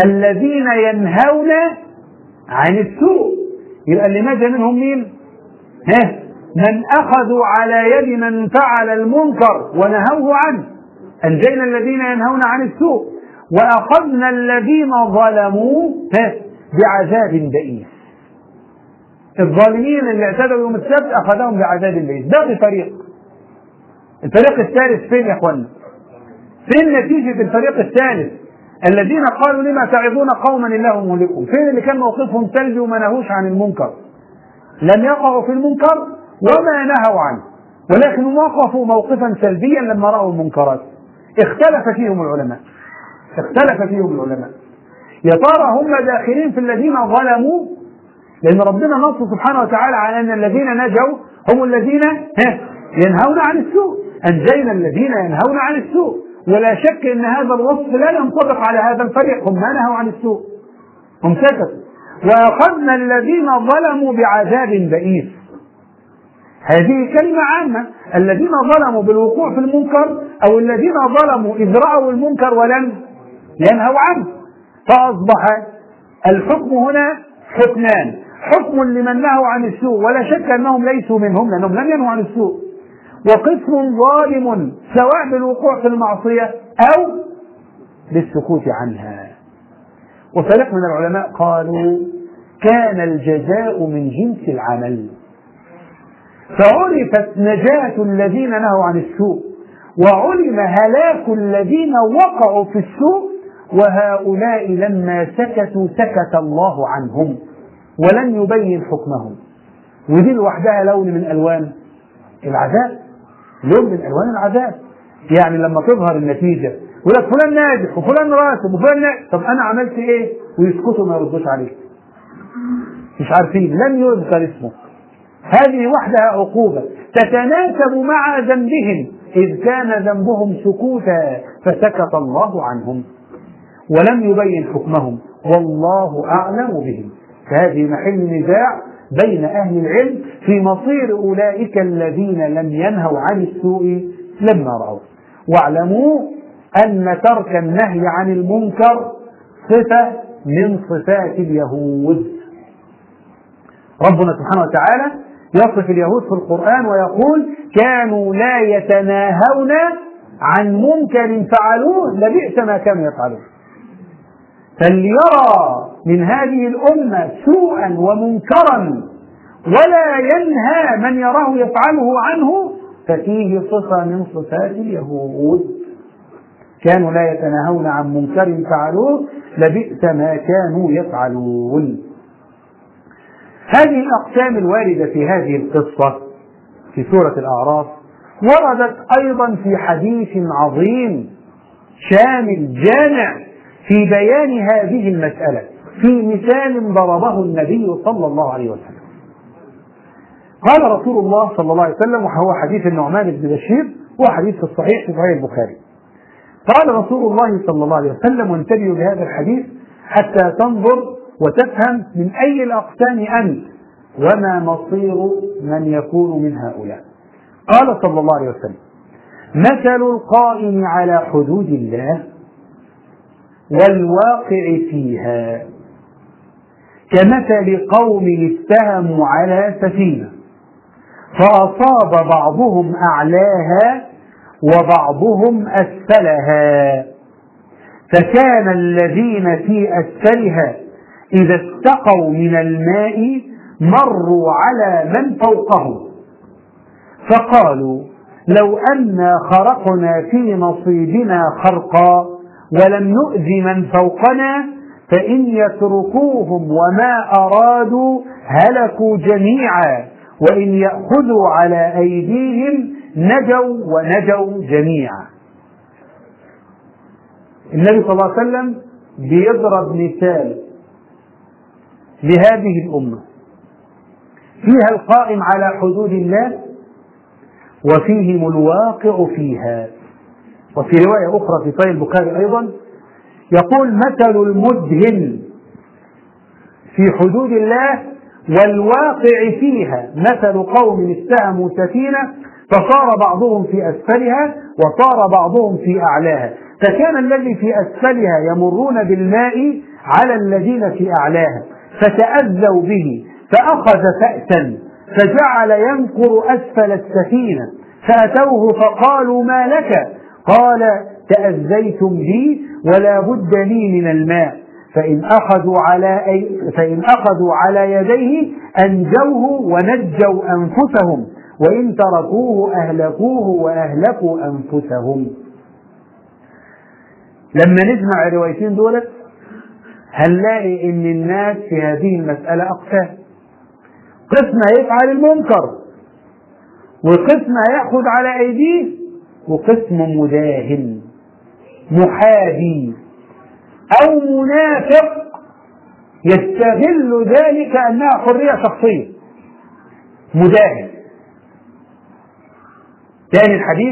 Speaker 1: الذين ينهون عن السوء. يبقى اللي نجا منهم مين؟ ها من أخذوا على يد من فعل المنكر ونهوه عنه، أنجينا الذين ينهون عن السوء وأخذنا الذين ظلموا بعذاب بئيس. الظالمين اللي اعتدوا يوم السبت أخذهم بعذاب بئيس. باقي فريق، الفريق الثالث فين يا اخوانا؟ فين نتيجة الفريق الثالث الذين قالوا لما تعظون قوما الله مهلكهم؟ فين اللي كان موقفهم سلبي وما نهوش عن المنكر؟ لم يقعوا في المنكر وما نهوا عنه، ولكن وقفوا موقفا سلبيا لما رأوا المنكرات. اختلف فيهم العلماء اختلف فيهم العلماء يا ترى هم داخلين في الذين ظلموا؟ لأن ربنا نص سبحانه وتعالى على أن الذين نجوا هم الذين ينهون عن السوء، أنجينا الذين ينهون عن السوء. ولا شك أن هذا الوصف لا ينطبق على هذا الفريق، هم ما نهوا عن السوء، هم سكتوا. وأخذنا الذين ظلموا بعذاب بئيس. هذه كلمة عامة، الذين ظلموا بالوقوع في المنكر أو الذين ظلموا إذ رأوا المنكر ولم ينهوا عنه. فأصبح الحكم هنا حكمان، حكم لمن نهوا عن السوء ولا شك أنهم ليسوا منهم لأنهم لم ينهوا عن السوء، وقسم ظالم سواء بالوقوع في المعصية أو بالسكوت عنها. وفريق من العلماء قالوا كان الجزاء من جنس العمل، فعرفت نجاة الذين نهوا عن السوء وعلم هلاك الذين وقعوا في السوء، وهؤلاء لما سكتوا سكت الله عنهم ولن يبين حكمهم. ودي لوحدها لون من ألوان العذاب، لون من ألوان العذاب. يعني لما تظهر النتيجة يقول لك فلان ناجح وفلان راتب وفلان ناجح، طب أنا عملت إيه؟ ويسكتوا ما يردوش عليه، مش عارفين، لم يذكر اسمه. هذه وحدها عقوبة تتناسب مع ذنبهم، إذ كان ذنبهم سكوتا فسكت الله عنهم ولم يبين حكمهم والله أعلم بهم. فهذه محل نزاع بين أهل العلم في مصير أولئك الذين لم ينهوا عن السوء لما رأوا. واعلموا أن ترك النهي عن المنكر صفة من صفات اليهود. ربنا سبحانه وتعالى يصف اليهود في القرآن ويقول كانوا لا يتناهون عن منكر فعلوه لبئس ما كانوا يفعلون. فليرى من هذه الأمة سوءا ومنكرا ولا ينهى من يراه يفعله عنه ففيه صفة من صفات اليهود. كانوا لا يتناهون عن منكر فعلوه لبئس ما كانوا يفعلون. هذه الأقسام الواردة في هذه القصة في سورة الأعراف وردت أيضا في حديث عظيم شامل جامع في بيان هذه المسألة في مثال ضربه النبي صلى الله عليه وسلم. قال رسول الله صلى الله عليه وسلم، وهو حديث النعمان بن بشير وحديث في الصحيح في صحيح البخاري، قال رسول الله صلى الله عليه وسلم، وانتبهوا لهذا الحديث حتى تنظر وتفهم من أي الأقسام أنت وما مصير من يكون من هؤلاء. قال صلى الله عليه وسلم: مثل القائم على حدود الله والواقع فيها كمثل قوم اتهموا على سفينة فأصاب بعضهم أعلاها وبعضهم أسفلها، فكان الذين في أسفلها إذا استقوا من الماء مروا على من فوقهم فقالوا لو أنا خرقنا في نصيبنا خرقا ولم نؤذ من فوقنا فإن يتركوهم وما أرادوا هلكوا جميعا وإن يأخذوا على أيديهم نجوا ونجوا جميعا. النبي صلى الله عليه وسلم بيضرب مثال لهذه الأمة فيها القائم على حدود الله وفيهم الواقع فيها. وفي رواية أخرى في صحيح البخاري أيضا يقول: مثل المدهن في حدود الله والواقع فيها مثل قوم استهموا سفينة فصار بعضهم في أسفلها وصار بعضهم في أعلاها، فكان الذي في أسفلها يمرون بالماء على الذين في أعلاها فتأذوا به فأخذ فأسا فجعل ينقر أسفل السفينة، فأتوه فقالوا ما لك؟ قال تأذيتم بي ولا بد لي من الماء، فإن أخذوا على أي فإن أخذوا على يديه أنجوه ونجوا أنفسهم، وإن تركوه أهلكوه وأهلكوا أنفسهم. لما نجمع الروايتين دولت هنلاقي إن الناس في هذه المسألة أقسام. قسم هيفعل المنكر، وقسم هيأخذ على أيديه، وقسم مداهن محابي أو منافق يستغل ذلك أنها حرية شخصية. مداهن. ثاني الحديث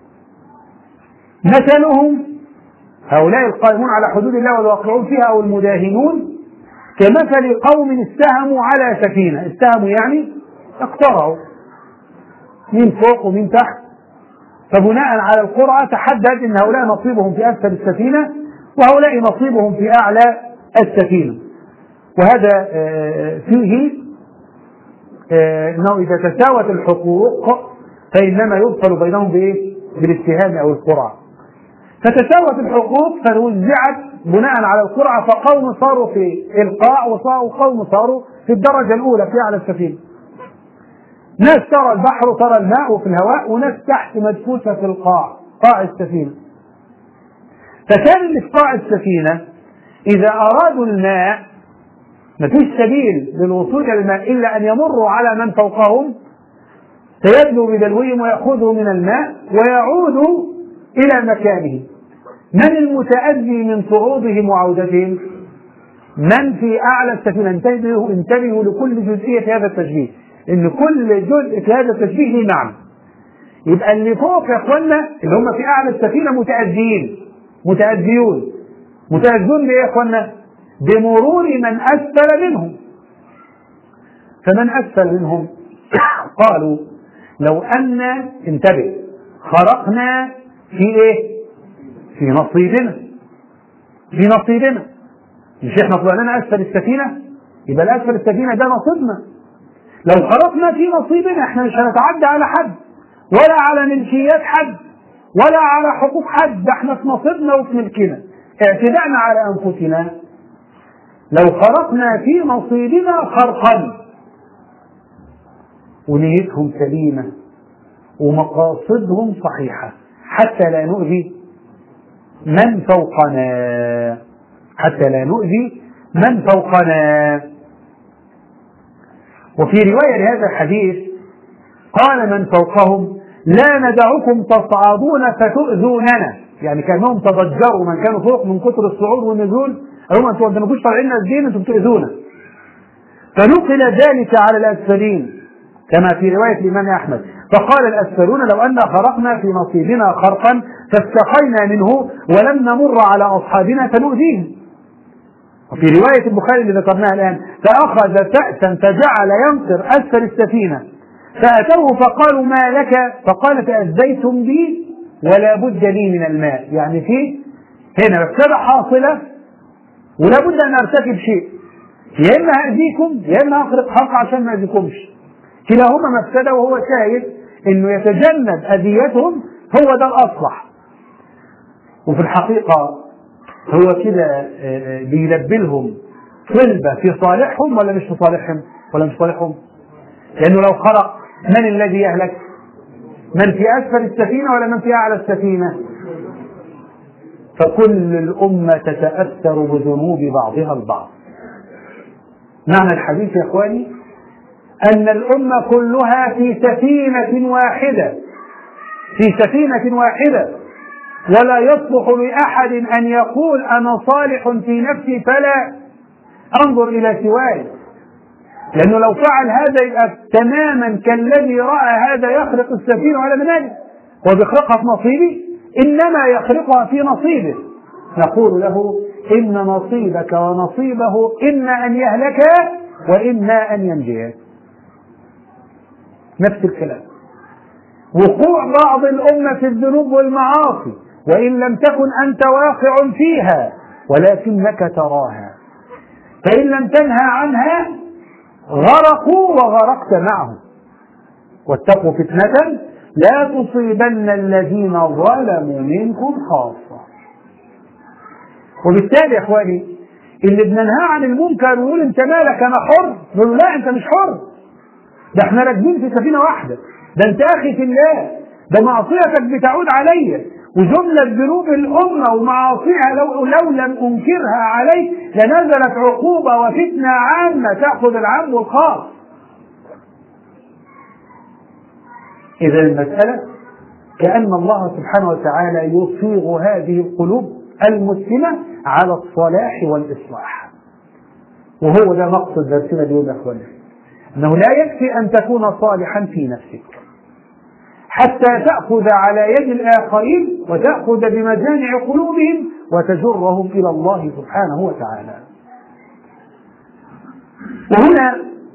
Speaker 1: مثلهم هؤلاء القائمون على حدود الله والواقعون فيها أو المداهنون كمثل قوم استهموا على سفينة. استهموا يعني اقترعوا مين فوق ومين تحت، فبناء على القرعة تحدد أن هؤلاء نصيبهم في أسفل السفينة وهؤلاء نصيبهم في أعلى السفينة. وهذا فيه أنه إذا تساوت الحقوق فإنما يفصل بينهم بإيه؟ بالاتهام أو القرعة. فتساوت الحقوق فوزعت بناء على القرعة، فقوم صاروا في القاع وقوم صاروا في الدرجة الأولى في أعلى السفينة. ناس ترى البحر وترى الماء في الهواء، وناس تحت مدفوسة في القاع قاع السفينة. فكان اللي في قاع السفينة إذا أرادوا الماء مفيش سبيل للوصول إلى الماء إلا أن يمروا على من فوقهم فيدلوا بدلوهم ويأخذوا من الماء ويعودوا إلى مكانه. من المتأذي من صعودهم وعودتهم؟ من في أعلى السفينة. انتبهوا انتبهوا لكل جزئية في هذا التشبيه، إن كل جزء في هذا التشبيه له معنى. يبقى اللي فوق يا إخوانا اللي هم في أعلى السفينة متأذيين متأذيون متأذون بإيه يا إخوانا؟ بمرور من أسفل منهم. فمن أسفل منهم قالوا لو أن انتبه خرقنا في إيه؟ في نصيبنا في نصيبنا مش إحنا طلعنا أسفل السفينة، يبقى الأسفل السفينة ده نصيبنا. لو خرقنا في نصيبنا إحنا مش هنتعدى على حد ولا على ملكيات حد ولا على حقوق حد، ده احنا في نصيبنا وفي ملكنا. اعتداءنا على أنفسنا. لو خرقنا في نصيبنا خرقا، ونيتهم سليمة ومقاصدهم صحيحة حتى لا نؤذي من فوقنا حتى لا نؤذي من فوقنا. وفي رواية لهذا الحديث قال من فوقهم لا ندعكم تصعدون فتؤذوننا، يعني كأنهم تضجروا من كانوا فوق من كثر الصعود والنزول، هم انتم ما كنتوش طالعين نازلين انتم بتؤذونا. فنقل ذلك على الأسفلين كما في رواية الإمام أحمد، فقال الأسفلون لو أن خرقنا في نصيبنا خرقا فاستقينا منه ولم نمر على أصحابنا فنؤذيهم. وفي رواية البخاري اللي ذكرناها الآن فأخذ فأسا فجعل ينقر أسفل السفينة، فأتوه فقالوا ما لك؟ قال تأذيتم بي ولا بد لي من الماء. يعني في هنا مفسدة حاصلة ولا بد أن أرتكب شيء، يا إما أذيكم يا إما أخرق حق عشان ما أذيكمش. كلاهما مفسدة، وهو شايف إنه يتجنب أذيتهم هو ده الأصلح. وفي الحقيقة هو كده بيلبلهم طلبة في صالحهم ولا مش في صالحهم ولا مش صالحهم؟ لأنه لو خرق من الذي يهلك؟ من في أسفل السفينة ولا من في أعلى السفينة؟ فكل الأمة تتأثر بذنوب بعضها البعض. معنى الحديث يا إخواني أن الأمة كلها في سفينة واحدة في سفينة واحدة ولا يصلح لأحد أن يقول أنا صالح في نفسي فلا أنظر إلى سواي، لأنه لو فعل هذا يبقى تماما كالذي رأى هذا يخرق السفينة على منازل وبيخرقها في نصيبه، إنما يخرقها في نصيبه. نقول له إن نصيبك ونصيبه إما أن يهلك وإما أن ينجي. نفس الكلام. وقوع بعض الأمة في الذنوب والمعاصي وإن لم تكن أنت واقع فيها ولكنك تراها، فإن لم تنهى عنها غرقوا وغرقت معهم. واتقوا فتنة لا تصيبن الذين ظلموا منكم خاصة. وبالتالي يا اخواني اللي بننهى عن المنكر ويقول انت مالك انا حر، نقول لا انت مش حر، ده احنا راكبين في سفينة واحدة، ده انت اخي في الله، ده معصيتك بتعود عليا، وجملة ذنوب الأمة ومعاصيها لو, لو لم أنكرها عليك لنزلت عقوبة وفتنة عامة تأخذ العام والخاص. إذا المسألة كأن الله سبحانه وتعالى يصيغ هذه القلوب المسلمة على الصلاح والإصلاح، وهو ده مقصد درسنا اليوم يا أخواني، أنه لا يكفي أن تكون صالحا في نفسك حتى تأخذ على يد الآخرين وتأخذ بمجامع قلوبهم وتجرهم إلى الله سبحانه وتعالى. وهنا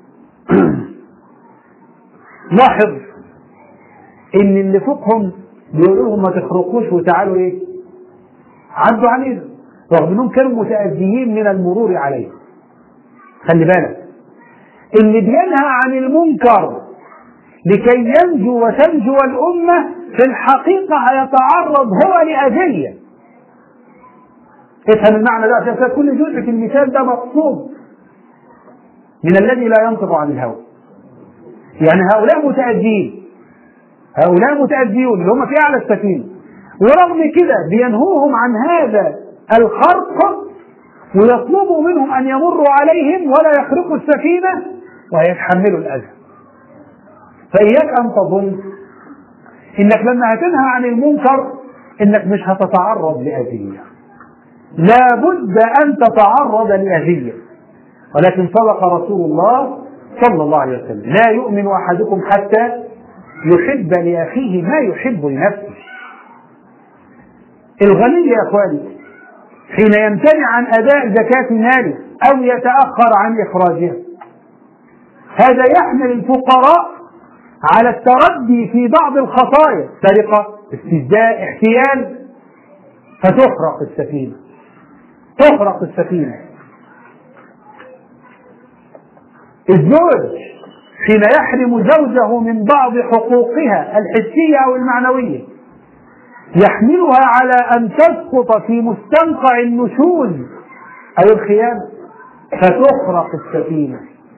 Speaker 1: لاحظ إن اللي فوقهم بيقولوا لهم ما تخرقوش وتعالوا إيه؟ عدوا علينا، رغم أنهم كانوا متأذيين من المرور عليه. خلي بالك اللي بينهى عن المنكر لكي ينجو وتنجو الأمة في الحقيقة هيتعرض هو لأذية. افهم المعنى ده عشان كل جزء في المثال ده مقصود من الذي لا ينطق عن الهوى. يعني هؤلاء متأذيين، هؤلاء متأذيون اللي هم في أعلى السفينة، ورغم كده بينهوهم عن هذا الخرق ويطلبوا منهم أن يمروا عليهم ولا يخرقوا السفينة ويتحملوا الأذى. فإياك أن تظن إنك لما هتنهى عن المنكر إنك مش هتتعرض لأذية، لا بد أن تتعرض لأذية، ولكن صدق رسول الله صلى الله عليه وسلم: لا يؤمن أحدكم حتى يحب لأخيه ما يحب لنفسه. الغني يا أخواني حين يمتنع عن أداء زكاة ماله أو يتأخر عن إخراجها هذا يحمل الفقراء على التردي في بعض الخطايا، سرقة، استهزاء، احتيال، فتخرق السفينة، تخرق السفينة. الزوج حين يحرم زوجه من بعض حقوقها الحسية أو المعنوية يحملها على أن تسقط في مستنقع النشوز أو الخيانة فتخرق السفينة.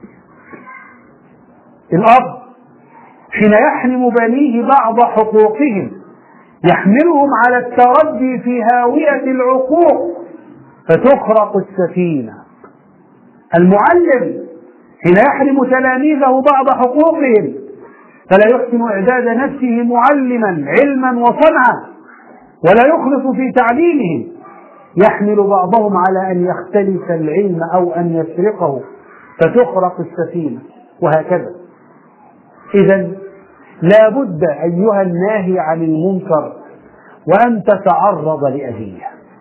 Speaker 1: الأب حين يحرم بنيه بعض حقوقهم يحملهم على التردي في هاوية العقوق فتخرق السفينة. المعلم حين يحرم تلاميذه بعض حقوقهم فلا يحسن إعداد نفسه معلما علما وصنعا ولا يخلص في تعليمهم يحمل بعضهم على أن يختلف العلم أو أن يسرقه فتخرق السفينة، وهكذا. إذن لا بد أيها الناهي عن المنكر وأن تتعرض لأذية،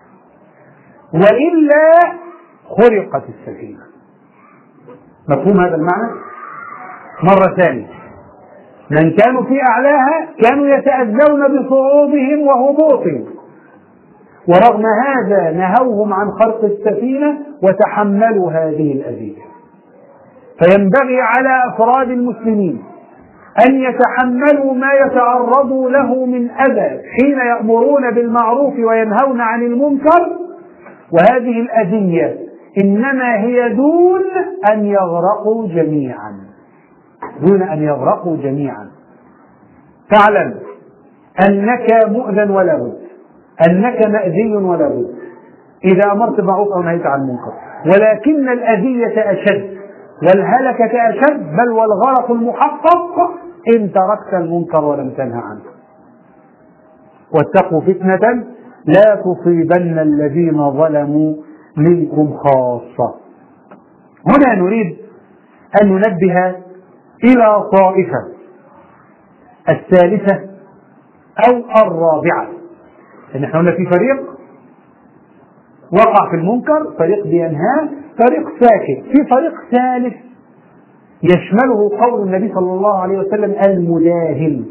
Speaker 1: وإلا خرقت السفينة. مفهوم هذا المعنى؟ مرة ثانية، من كانوا في أعلاها كانوا يتأذون بصعودهم وهبوطهم، ورغم هذا نهوهم عن خرق السفينة وتحملوا هذه الأذية. فينبغي على أفراد المسلمين أن يتحملوا ما يتعرضوا له من أذى حين يأمرون بالمعروف وينهون عن المنكر، وهذه الأذية إنما هي دون أن يغرقوا جميعا، دون أن يغرقوا جميعا. فاعلم أنك مؤذن ولا بد، أنك مأذي ولا بد إذا أمرت بالمعروف أو نهيت عن المنكر، ولكن الأذية أشد والهلكة أشد، بل والغرق المحقق إن تركت المنكر ولم تنهى عنه. واتقوا فتنة لا تصيبن الذين ظلموا منكم خاصة. هنا نريد أن ننبه إلى طائفة الثالثة أو الرابعة. نحن هنا في فريق وقع في المنكر، فريق بينهاه، فريق ساكت، في فريق ثالث يشمله قول النبي صلى الله عليه وسلم: المداهن.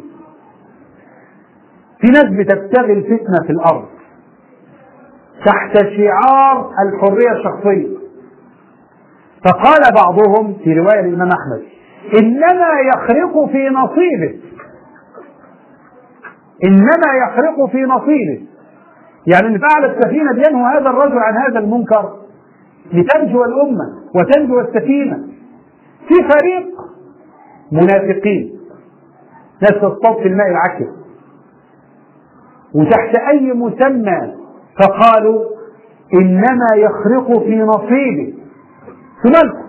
Speaker 1: في ناس بتبتغي الفتنة في الأرض تحت شعار الحرية الشخصية، فقال بعضهم في رواية الإمام أحمد إنما يخرق في نصيبه، إنما يخرق في نصيبه، يعني اللي فعل السفينة بينهو هذا الرجل عن هذا المنكر لتنجو الأمة وتنجو السفينة. في فريق منافقين ناس تصطاد في الماء العكر وتحت أي مسمى، فقالوا إنما يخرق في نصيبه. تمالكم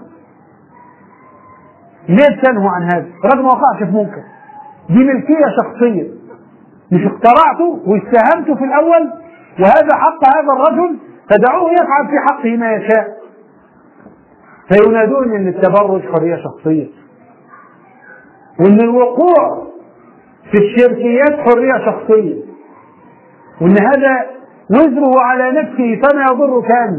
Speaker 1: ليه تنهوا عن هذا؟ رجل ما وقعش في منكر، دي ملكية شخصية، مش اخترعته واستهمته في الأول وهذا حق هذا الرجل فدعوه يفعل في حقه ما يشاء. فينادون ان التبرج حرية شخصية، وان الوقوع في الشركيات حرية شخصية، وان هذا وزره على نفسه فما يضرك انت.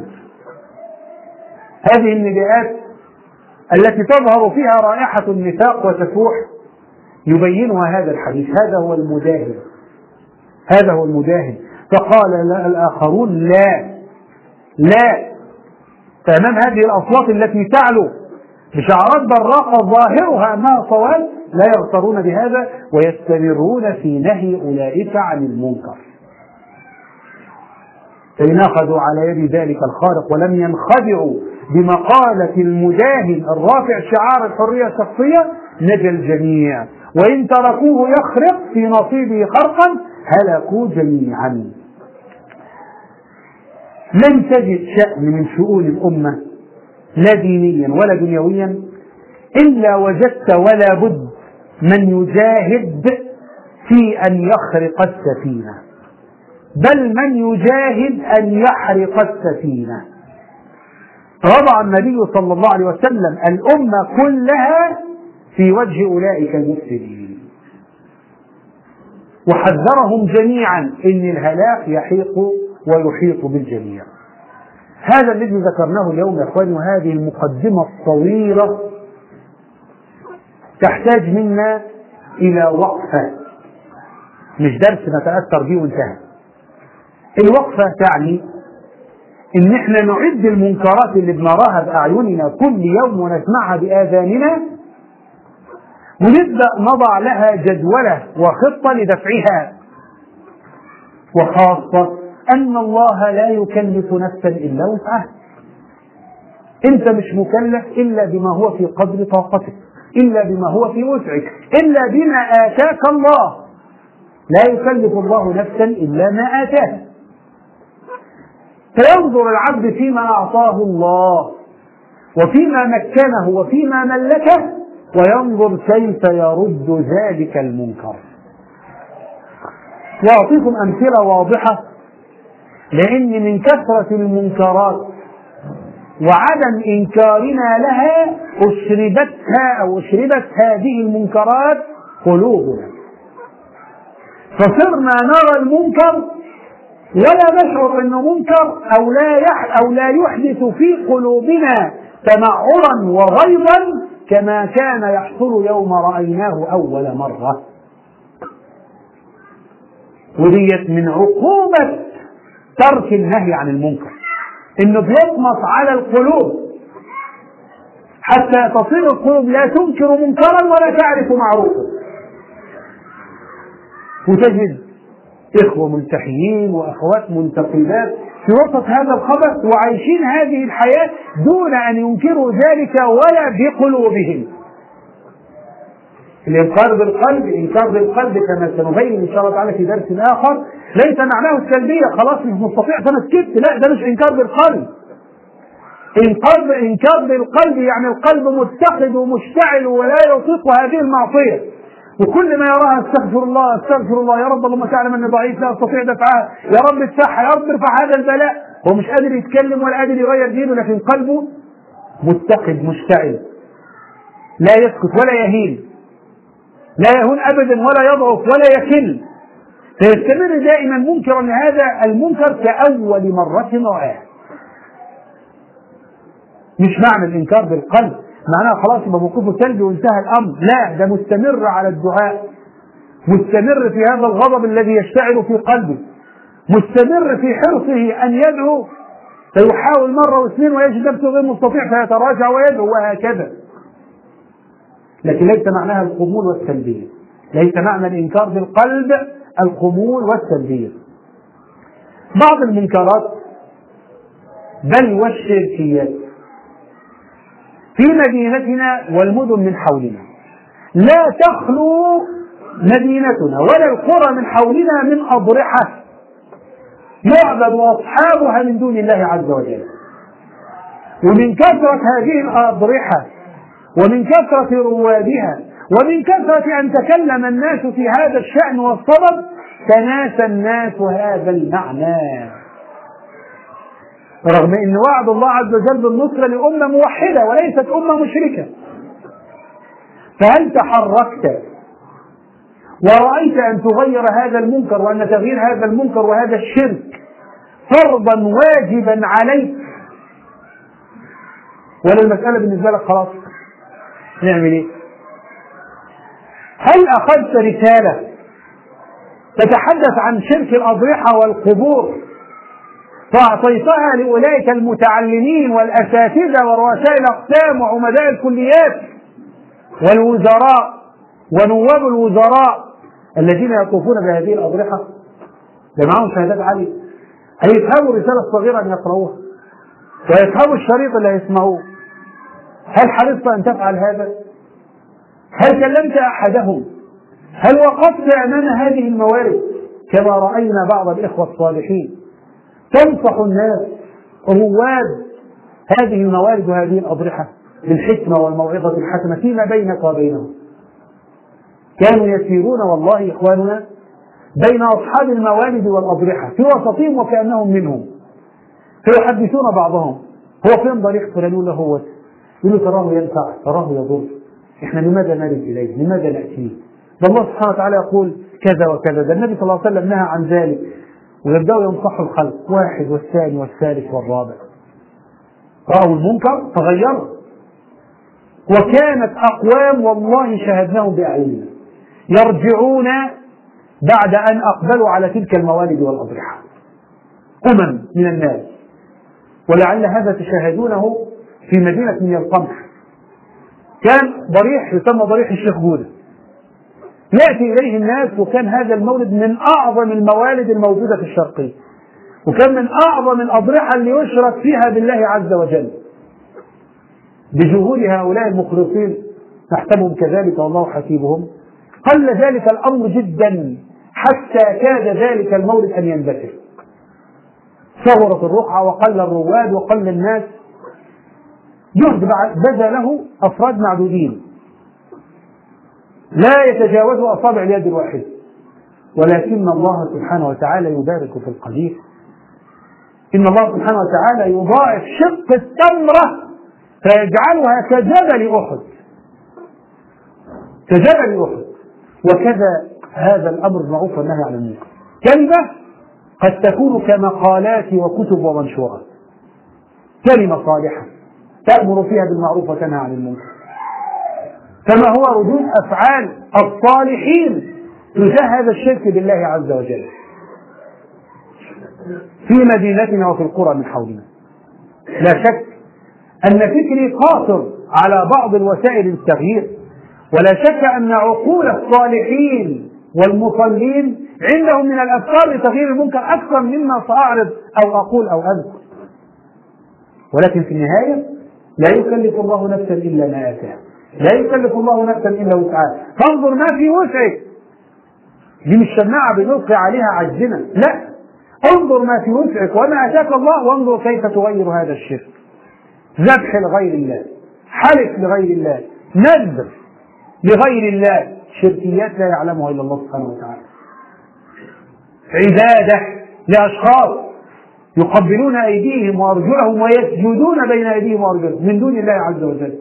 Speaker 1: هذه النداءات التي تظهر فيها رائحة النفاق وتفوح يبينها هذا الحديث. هذا هو المداهن، هذا هو المداهن. فقال الآخرون لا لا، فأمام هذه الأصوات التي تعلو بشعارات براقة ظاهرها أنها صواب لا يغترون بهذا ويستمرون في نهي أولئك عن المنكر. فإن أخذوا على يد ذلك الخارق ولم ينخدعوا بمقالة المداهن الرافع شعار الحرية الشخصية نجا الجميع، وإن تركوه يخرق في نصيبه خرقا هلكوا جميعا. لن تجد شأن من شؤون الأمة لا دينيا ولا دنيويا إلا وجدت ولا بد من يجاهد في أن يخرق السفينة، بل من يجاهد أن يحرق السفينة. وضع النبي صلى الله عليه وسلم الأمة كلها في وجه أولئك المفسدين وحذرهم جميعا إن الهلاك يحيق ويحيط بالجميع. هذا الذي ذكرناه اليوم يا اخواني، وهذه المقدمة الطويلة تحتاج منا إلى وقفة، مش درس نتأثر به وانتهى. الوقفة تعني إن احنا نعد المنكرات اللي بنراها بأعيننا كل يوم ونسمعها بآذاننا، ونبدأ نضع لها جدولة وخطة لدفعها، وخاصة أن الله لا يكلف نفسا إلا وسعها. أنت مش مكلف إلا بما هو في قدر طاقتك، إلا بما هو في وسعك، إلا بما آتاك الله. لا يكلف الله نفسا إلا ما آتاها. فينظر العبد فيما أعطاه الله وفيما مكنه وفيما ملكه، وينظر كيف يرد ذلك المنكر. وأعطيكم أمثلة واضحة، لأن من كثرة المنكرات وعدم إنكارنا لها أشربتها أو أشربت هذه المنكرات قلوبنا، فصرنا نرى المنكر ولا نشعر أنه منكر أو لا أو لا يحدث في قلوبنا تمعرا وغيظا كما كان يحصل يوم رأيناه أول مرة. وديت من عقوبة ترك النهي عن المنكر، انه بيطمس على القلوب حتى تصير القلوب لا تنكر منكرا ولا تعرف معروفا. وتجد اخوة ملتحيين واخوات منتقبات في وسط هذا الخبث وعايشين هذه الحياة دون ان ينكروا ذلك ولا بقلوبهم. الإنكار بالقلب، الإنكار بالقلب كما سنبين إن شاء الله تعالى في درس آخر ليس معناه السلبية، خلاص مش مستطيع فأنا سكت، لا، ده مش إنكار بالقلب. إنكار إنكار بالقلب يعني القلب متقد ومشتعل ولا يطيق هذه المعصية، وكل ما يراها استغفر الله استغفر الله، يا رب اللهم تعلم أني ضعيف لا أستطيع دفعها، يا رب ادفعها، يا رب ارفع هذا البلاء. هو مش قادر يتكلم ولا قادر يغير دينه، لكن قلبه متقد مشتعل لا يسكت ولا يهين، لا يهون أبدا ولا يضعف ولا يكل، فيستمر دائما منكرا هذا المنكر كأول مرة رآه. مش معنى الإنكار بالقلب معناه خلاص يبقى موقفه سلبي وانتهى الأمر، لا، ده مستمر على الدعاء، مستمر في هذا الغضب الذي يشتعل في قلبه، مستمر في حرصه أن يدعو فيحاول مرة واثنين ويجد نفسه غير مستطيع فيتراجع ويدعو وهكذا. لكن ليس معناها الخمول والسلبية، ليس معنى الإنكار بالقلب الخمول والسلبية. بعض المنكرات بل والشركيات في مدينتنا والمدن من حولنا، لا تخلو مدينتنا ولا القرى من حولنا من أضرحة يعبد أصحابها من دون الله عز وجل. ومن كثرة هذه الأضرحة ومن كثرة روادها ومن كثرة أن تكلم الناس في هذا الشأن والصدد تناسى الناس هذا المعنى، رغم أن وعد الله عز وجل بالنصرة لأمة موحدة وليست أمة مشركة. فهل تحركت ورأيت أن تغير هذا المنكر وأن تغيير هذا المنكر وهذا الشرك فرضا واجبا عليك، ولا المسألة بالنسبة لك خلاص نعمل ايه؟ هل أخذت رسالة تتحدث عن شرك الأضرحة والقبور فأعطيتها لأولئك المتعلمين والأساتذة ورؤساء الأقسام وعمداء الكليات والوزراء ونواب الوزراء الذين يطوفون بهذه الأضرحة؟ ده معهم شهادات عالية، هيفهموا الرسالة الصغيرة أن يقرأوها ويفهموا الشريط اللي هيسمعوه. هل حرصت أن تفعل هذا؟ هل كلمت أحدهم؟ هل وقفت أمام هذه الموارد كما رأينا بعض الإخوة الصالحين تنصح الناس رواد هذه الموارد وهذه الأضرحة بالحكمة والموعظة الحسنة فيما بينك وبينهم؟ كانوا يسيرون والله إخواننا بين أصحاب الموالد والأضرحة في وسطهم وكأنهم منهم، فيحدثون بعضهم هو فين ضريح فلان له هو، يقولوا تراه ينفع تراه يضر، احنا لماذا نرد إليه؟ لماذا نأتيه؟ ده الله سبحانه وتعالى يقول كذا وكذا، ده النبي صلى الله عليه وسلم نهى عن ذلك، ويبدأوا ينصحوا الخلق واحد والثاني والثالث والرابع. رأوا المنكر فغيروا، وكانت أقوام والله شاهدناهم بأعيننا يرجعون بعد أن أقبلوا على تلك الموالد والأضرحة أمم من الناس، ولعل هذا تشاهدونه في مدينة من القمح. كان ضريح يسمى ضريح الشيخ جودة، يأتي إليه الناس، وكان هذا المولد من أعظم الموالد الموجودة في الشرقية، وكان من أعظم الأضرحة اللي يشرك فيها بالله عز وجل بجهود هؤلاء المخلصين نحسبهم كذلك والله حسيبهم. قل ذلك الأمر جدا حتى كاد ذلك المولد أن يندثر، صغرت الرقعة وقل الرواد وقل الناس، جهد بذله أفراد معدودين لا يتجاوز أصابع اليد الواحدة، ولكن الله سبحانه وتعالى يبارك في القليل. إن الله سبحانه وتعالى يضاعف شق التمرة فيجعلها كجبل أحد، كجبل أحد. وكذا هذا الأمر المعروف والنهي عن المنكر، كلمة قد تكون كمقالات وكتب ومنشورات، كلمة صالحة تأمر فيها بالمعروف وتنهى عن المنكر، كما هو ردود أفعال الصالحين تجاه هذا الشرك بالله عز وجل في مدينتنا وفي القرى من حولنا. لا شك أن فكري قاصر على بعض الوسائل للتغيير، ولا شك أن عقول الصالحين والمصلين عندهم من الأفكار لتغيير المنكر أكثر مما سأعرض أو أقول أو أذكر، ولكن في النهاية لا يكلف الله نفسا إلا ما آتاها، لا يكلف الله نفسا إلا وسعها، فانظر ما في وسعك. دي مش شماعة بنلقي عليها عجنا، لا، انظر ما في وسعك وما آتاك الله وانظر كيف تغير هذا الشرك. ذبح لغير الله، حلف لغير الله، نذر لغير الله، شركيات لا يعلمها إلا الله سبحانه وتعالى، عبادة لأشخاص يقبلون أيديهم وأرجلهم ويسجدون بين أيديهم وأرجلهم من دون الله عز وجل.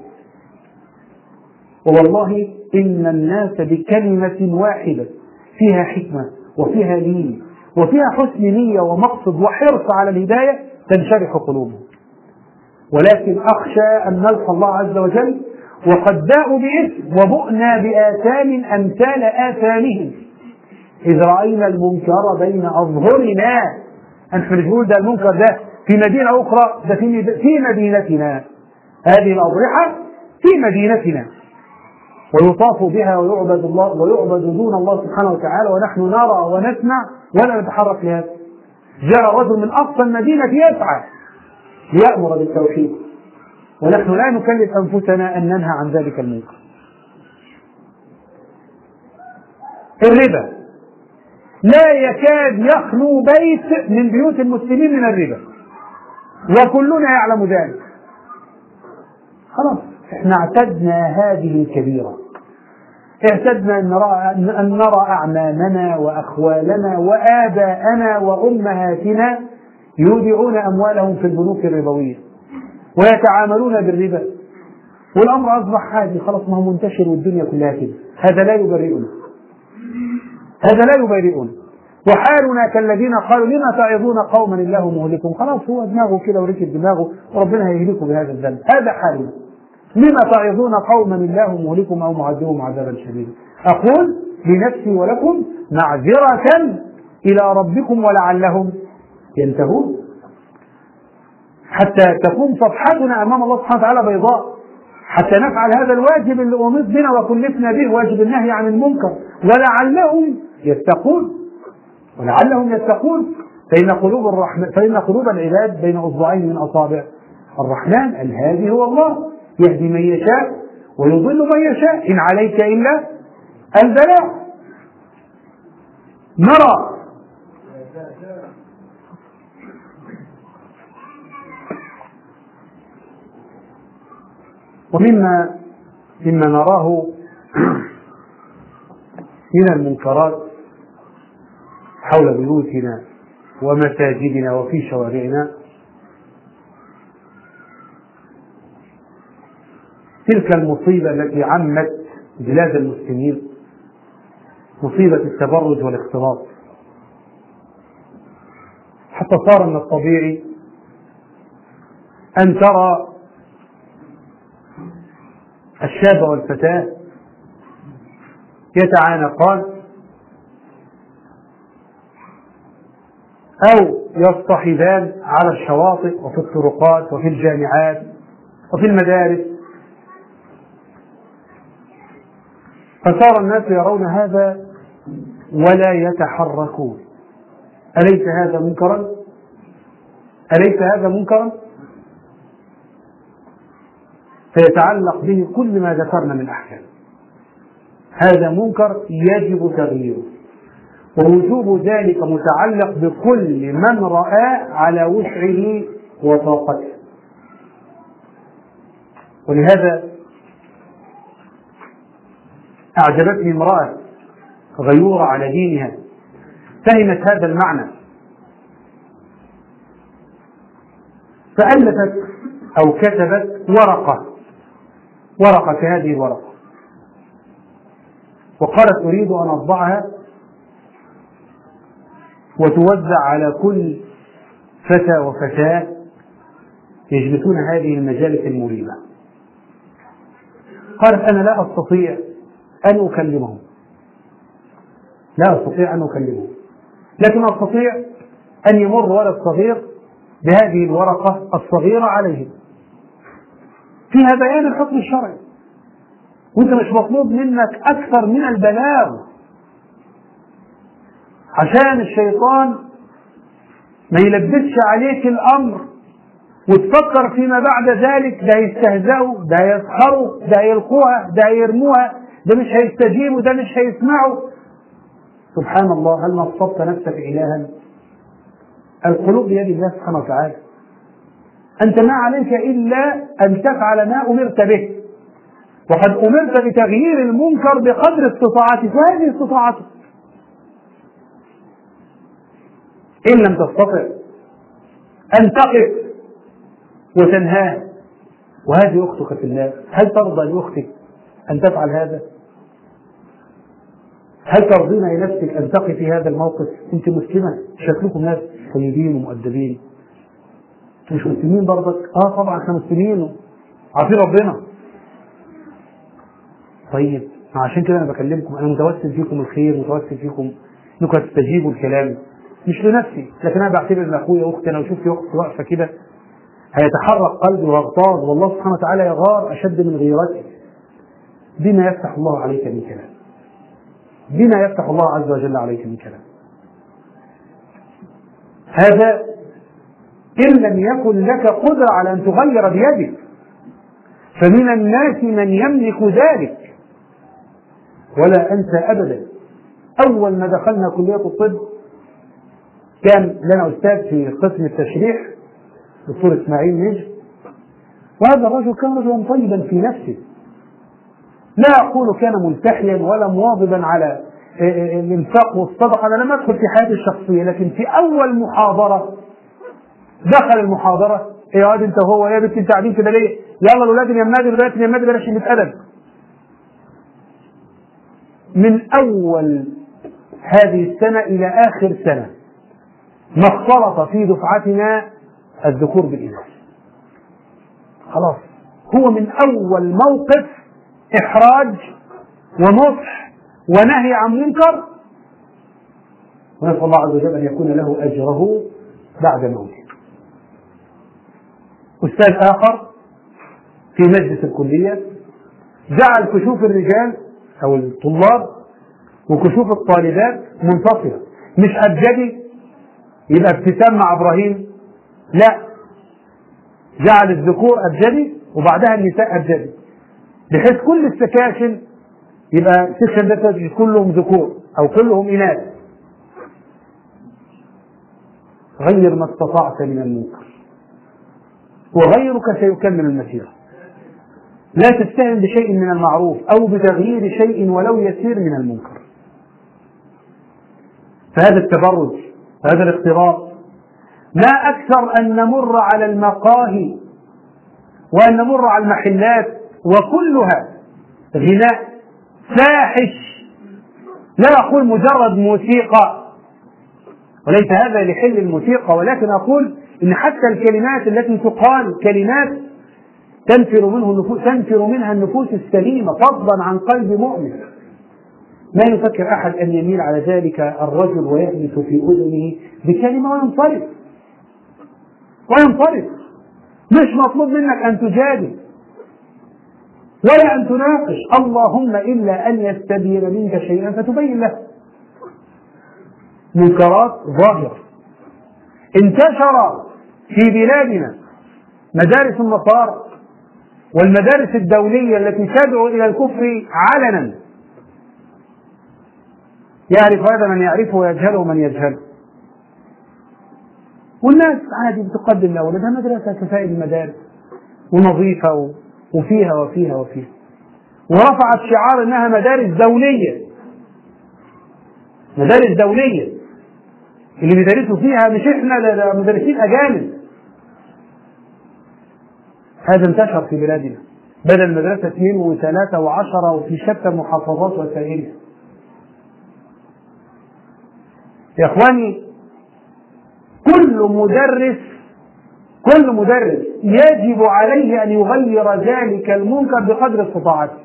Speaker 1: والله إن الناس بكلمة واحدة فيها حكمة وفيها لين وفيها حسن نية ومقصد وحرص على الهداية تنشرح قلوبهم، ولكن أخشى أن نلقى الله عز وجل وقد باءوا بإثم وبؤنا بآثام أمثال آثامهم إذ رأينا المنكر بين أظهرنا. أنت مش بقول ده المنكر ده في مدينة أخرى، ده في في مدينتنا، هذه الأضرحة في مدينتنا ويطاف بها ويعبد الله ويعبد دون الله سبحانه وتعالى، ونحن نرى ونسمع ولا نتحرك لهذا. جاء رجل من أقصى المدينة يسعى ليأمر بالتوحيد، ونحن لا نكلف أنفسنا أن ننهى عن ذلك المنكر. الربا لا يكاد يخلو بيت من بيوت المسلمين من الربا، وكلنا يعلم ذلك. خلاص احنا اعتدنا هذه الكبيرة، اعتدنا أن نرى, أن نرى أعمامنا وأخوالنا وآباءنا وأمهاتنا يودعون أموالهم في البنوك الربوية ويتعاملون بالربا، والأمر أصبح عادي خلاص، ما هو منتشر والدنيا كلها كده. هذا لا يبرئنا، هذا لا يبرئنا، وحالنا كالذين قالوا لما تعظون قوما الله مهلكهم. خلاص هو دماغه كده وركب دماغه وربنا هيهلكه بهذا الذنب. هذا حالنا، لما تعظون قوما الله مهلكهم أو معذبهم عذابا شديدا. أقول لنفسي ولكم معذرة إلى ربكم ولعلهم ينتهون، حتى تكون صفحتنا أمام الله سبحانه وتعالى بيضاء، حتى نفعل هذا الواجب اللي أمرت بنا وكلفنا به، واجب النهي عن المنكر، ولعلهم يتقون، ولعلهم يتقون. فإن قلوب الرحمن فإن قلوب العباد بين أصبعين من أصابع الرحمن. الهادي هو الله، يهدي من يشاء ويضل من يشاء، إن عليك إلا البلاغ. نرى ومما مما نراه من المنكرات حول بيوتنا ومساجدنا وفي شوارعنا تلك المصيبة التي عمت بلاد المسلمين، مصيبة التبرج والاختلاط، حتى صار من الطبيعي أن ترى الشاب والفتاة يتعانقان أو يصطحبان على الشواطئ وفي الطرقات وفي الجامعات وفي المدارس، فصار الناس يرون هذا ولا يتحركون. أليس هذا منكرا؟ أليس هذا منكرا؟ فيتعلق به كل ما ذكرنا من أحكام. هذا منكر يجب تغييره، ووجوب ذلك متعلق بكل من رأى على وسعه وطاقته. ولهذا أعجبتني امرأة غيورة على دينها فهمت هذا المعنى، فألفت أو كتبت ورقة ورقة كهذه الورقة، وقالت أريد أن أطبعها وتوزع على كل فتى وفتاة يجلسون هذه المجالس المريبة. قالت أنا لا أستطيع أن أكلمهم، لا أستطيع أن أكلمهم، لكن أستطيع أن يمر ولد صغير بهذه الورقة الصغيرة عليهم فيها بيان الحكم الشرعي، وانت مش مطلوب منك أكثر من البلاغ عشان الشيطان ما يلبسش عليك الأمر وتفكر فيما بعد ذلك ده يستهزئوا، ده يسخروا، ده يلقوها، ده يرموها، ده مش هيستجيبوا، ده مش هيسمعوا. سبحان الله، هل نصبت نفسك إلها؟ القلوب بيد الله سبحانه وتعالى، أنت ما عليك إلا أن تفعل ما أمرت به، وقد أمرت بتغيير المنكر بقدر استطاعتك، وهذه استطاعتك. إن لم تستطع أن تقف وتنهاه، وهذه أختك في الله، هل ترضى لأختك أن تفعل هذا؟ هل ترضين لنفسك أن تقف في هذا الموقف؟ أنت مسلمة، شكلكم ناس طيبين ومؤدبين، مش مسلمين برضك؟ آه طبعا احنا مسلمين عارفين ربنا. طيب عشان كده أنا بكلمكم، أنا متوسل فيكم الخير، متوسل فيكم أنكم تستجيبوا الكلام، مش لنفسي، لكن أنا بعتبر إن أخويا وأختي أنا وشوفي أختي واقفة كده هيتحرك قلبي وأغتاظ، والله سبحانه وتعالى يغار أشد من غيرتي. بما يفتح الله عليك من كلام، بما يفتح الله عز وجل عليك من كلام. هذا إن لم يكن لك قدرة على أن تغير بيدك، فمن الناس من يملك ذلك. ولا أنسى أبدا أول ما دخلنا كلية الطب كان لنا أستاذ في قسم التشريح دكتور إسماعيل نجم، وهذا الرجل كان رجلا طيبا في نفسه، لا أقول كان ملتحيا ولا مواظبا على الإنفاق والصدقة، أنا لم أدخل في حياتي الشخصية، لكن في أول محاضرة دخل المحاضرة، إيه يا واد أنت وهو يا بنت أنت قاعدين كده ليه؟ يلا الأولاد اليمادي دلوقتي اليمادي بلاش نتأدب. من أول هذه السنة إلى آخر سنة ما اختلط في دفعتنا الذكور بالإناث. خلاص هو من أول موقف إحراج ونصح ونهي عن منكر، ونسأل الله عز وجل أن يكون له أجره بعد موته. أستاذ آخر في مجلس الكلية جعل كشوف الرجال أو الطلاب وكشوف الطالبات منفصلة، مش أبجدي يبقى ابتسام مع إبراهيم، لا، جعل الذكور أبجدي وبعدها النساء أبجدي، بحيث كل السكاشن يبقى سكشن ده كلهم ذكور أو كلهم إناث. غير ما استطعت من المنكر وغيرك سيكمل المسيرة. لا تستهن بشيء من المعروف أو بتغيير شيء ولو يسير من المنكر. فهذا التبرج وهذا الاختلاط، ما أكثر أن نمر على المقاهي وأن نمر على المحلات وكلها غناء فاحش، لا أقول مجرد موسيقى وليس هذا لحل الموسيقى، ولكن أقول إن حتى الكلمات التي تقال كلمات تنفر منه النفوس تنفر منها النفوس السليمة فضلا عن قلب مؤمن. ما يفكر أحد أن يميل على ذلك الرجل ويحدث في أذنه بكلمة وينصرف وينصرف. مش مطلوب منك أن تجادل ولا أن تناقش، اللهم إلا أن يستبين منك شيئا فتبين له. منكرات ظاهرة انتشر في بلادنا مدارس النصارى والمدارس الدولية التي تدعو إلى الكفر علنا، يعرف هذا من يعرفه ويجهله من يجهله، والناس عادي بتقدم لأولادها مدرسة كسائر المدارس ونظيفة وفيها وفيها وفيها، ورفعت شعار انها مدارس دولية. مدارس دولية اللي بيدرسوا فيها مش احنا، ده مدرسين اجانب. هذا انتشر في بلادنا، بدل مدرسة اثنين وثلاثة وعشرة وفي شتى المحافظات وسائرها. يا اخواني كل مدرس كل مدرس يجب عليه ان يغير ذلك المنكر بقدر استطاعته.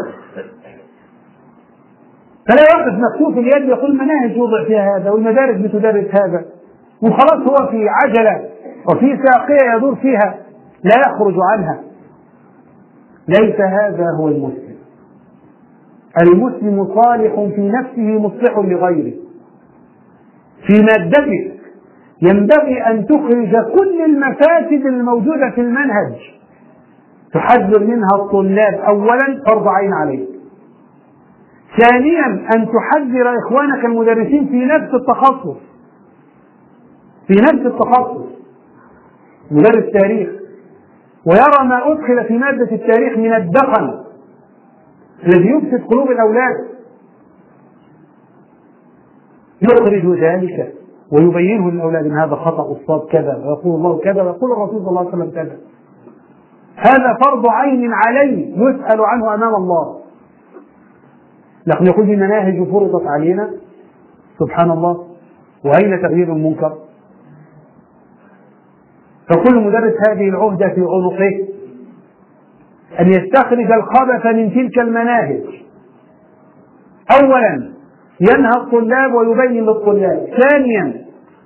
Speaker 1: فلا يقف مكتوف اليد يقول مناهج وضع فيها هذا والمدارس بتدرس هذا وخلاص هو في عجلة وفي ساقية يدور فيها لا يخرج عنها. ليس هذا هو المسلم. المسلم صالح في نفسه مصلح لغيره. في مادتك ينبغي أن تخرج كل المفاسد الموجودة في المنهج، تحذر منها الطلاب أولا فرض عين عليك، ثانيا أن تحذر إخوانك المدرسين في نفس التخصص في نفس التخصص مدرس تاريخ ويرى ما أدخل في مادة التاريخ من الدخل الذي يفسد قلوب الأولاد، يخرج ذلك ويبينه للأولاد أن هذا خطأ الصواب كذا ويقول الله كذا ويقول الرسول صلى الله عليه وسلم كذا. هذا فرض عين عليه يسأل عنه أمام الله. نحن نقول في مناهج فرضت علينا سبحان الله، وأين تغيير المنكر؟ فكل مدرس هذه العهدة في عنقه أن يستخرج الخبث من تلك المناهج. أولا ينهى الطلاب ويبين للطلاب، ثانيا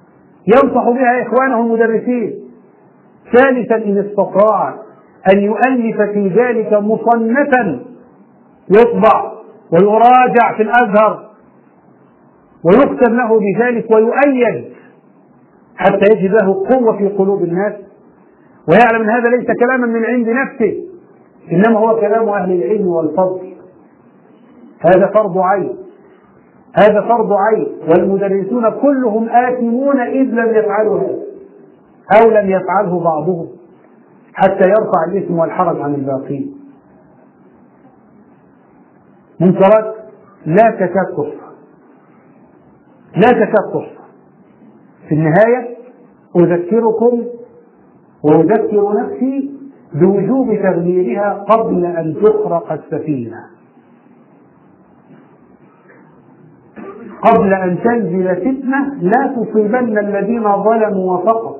Speaker 1: ينصح بها إخوانه المدرسين. ثالثا إن استطاع أن يؤلف في ذلك مصنفا يطبع ويراجع في الأزهر ويكتب له بذلك ويؤيد حتى يجد له قوة في قلوب الناس، ويعلم أن هذا ليس كلاما من عند نفسه، إنما هو كلام أهل العلم والفضل. هذا فرض عين، هذا فرض عين، والمدرسون كلهم آثمون إذ لم يفعلوا هذا أو لم يفعله بعضهم حتى يرفع الإثم والحرج عن الباقين. منكرات لا تكاد تحصى، لا تكاد تحصى. في النهاية أذكركم وأذكر نفسي بوجوب تغييرها قبل أن تخرق السفينة، قبل أن تنزل فتنة لا تصيبن الذين ظلموا وفقط،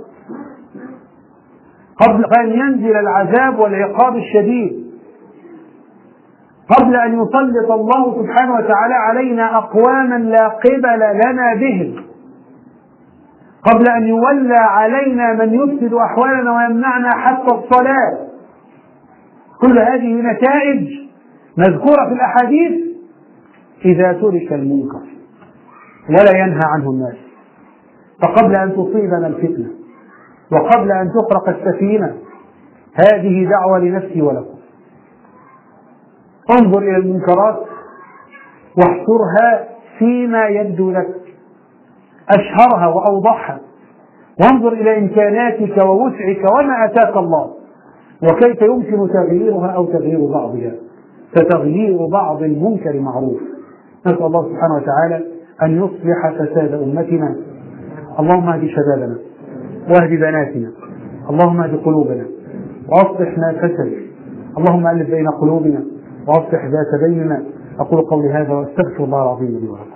Speaker 1: قبل أن ينزل العذاب والعقاب الشديد، قبل أن يسلط الله سبحانه وتعالى علينا أقواما لا قبل لنا بهم، قبل أن يولى علينا من يفسد أحوالنا ويمنعنا حتى الصلاة. كل هذه نتائج مذكورة في الأحاديث إذا ترك المنكر ولا ينهى عنه الناس. فقبل أن تصيبنا الفتنة وقبل أن تخرق السفينة، هذه دعوة لنفسي ولكم. انظر إلى المنكرات واحصرها فيما يبدو لك، أشهرها وأوضحها، وانظر إلى إمكاناتك ووسعك وما أتاك الله وكيف يمكن تغييرها أو تغيير بعضها، فتغيير بعض المنكر معروف. نسأل الله سبحانه وتعالى أن يصلح فساد أمتنا. اللهم اهد شبابنا واهد بناتنا، اللهم اهد قلوبنا وأصلح ما فسد، اللهم ألف بين قلوبنا وأصلح ذات بيننا. أقول قولي هذا وأستغفر الله العظيم لي ولكم.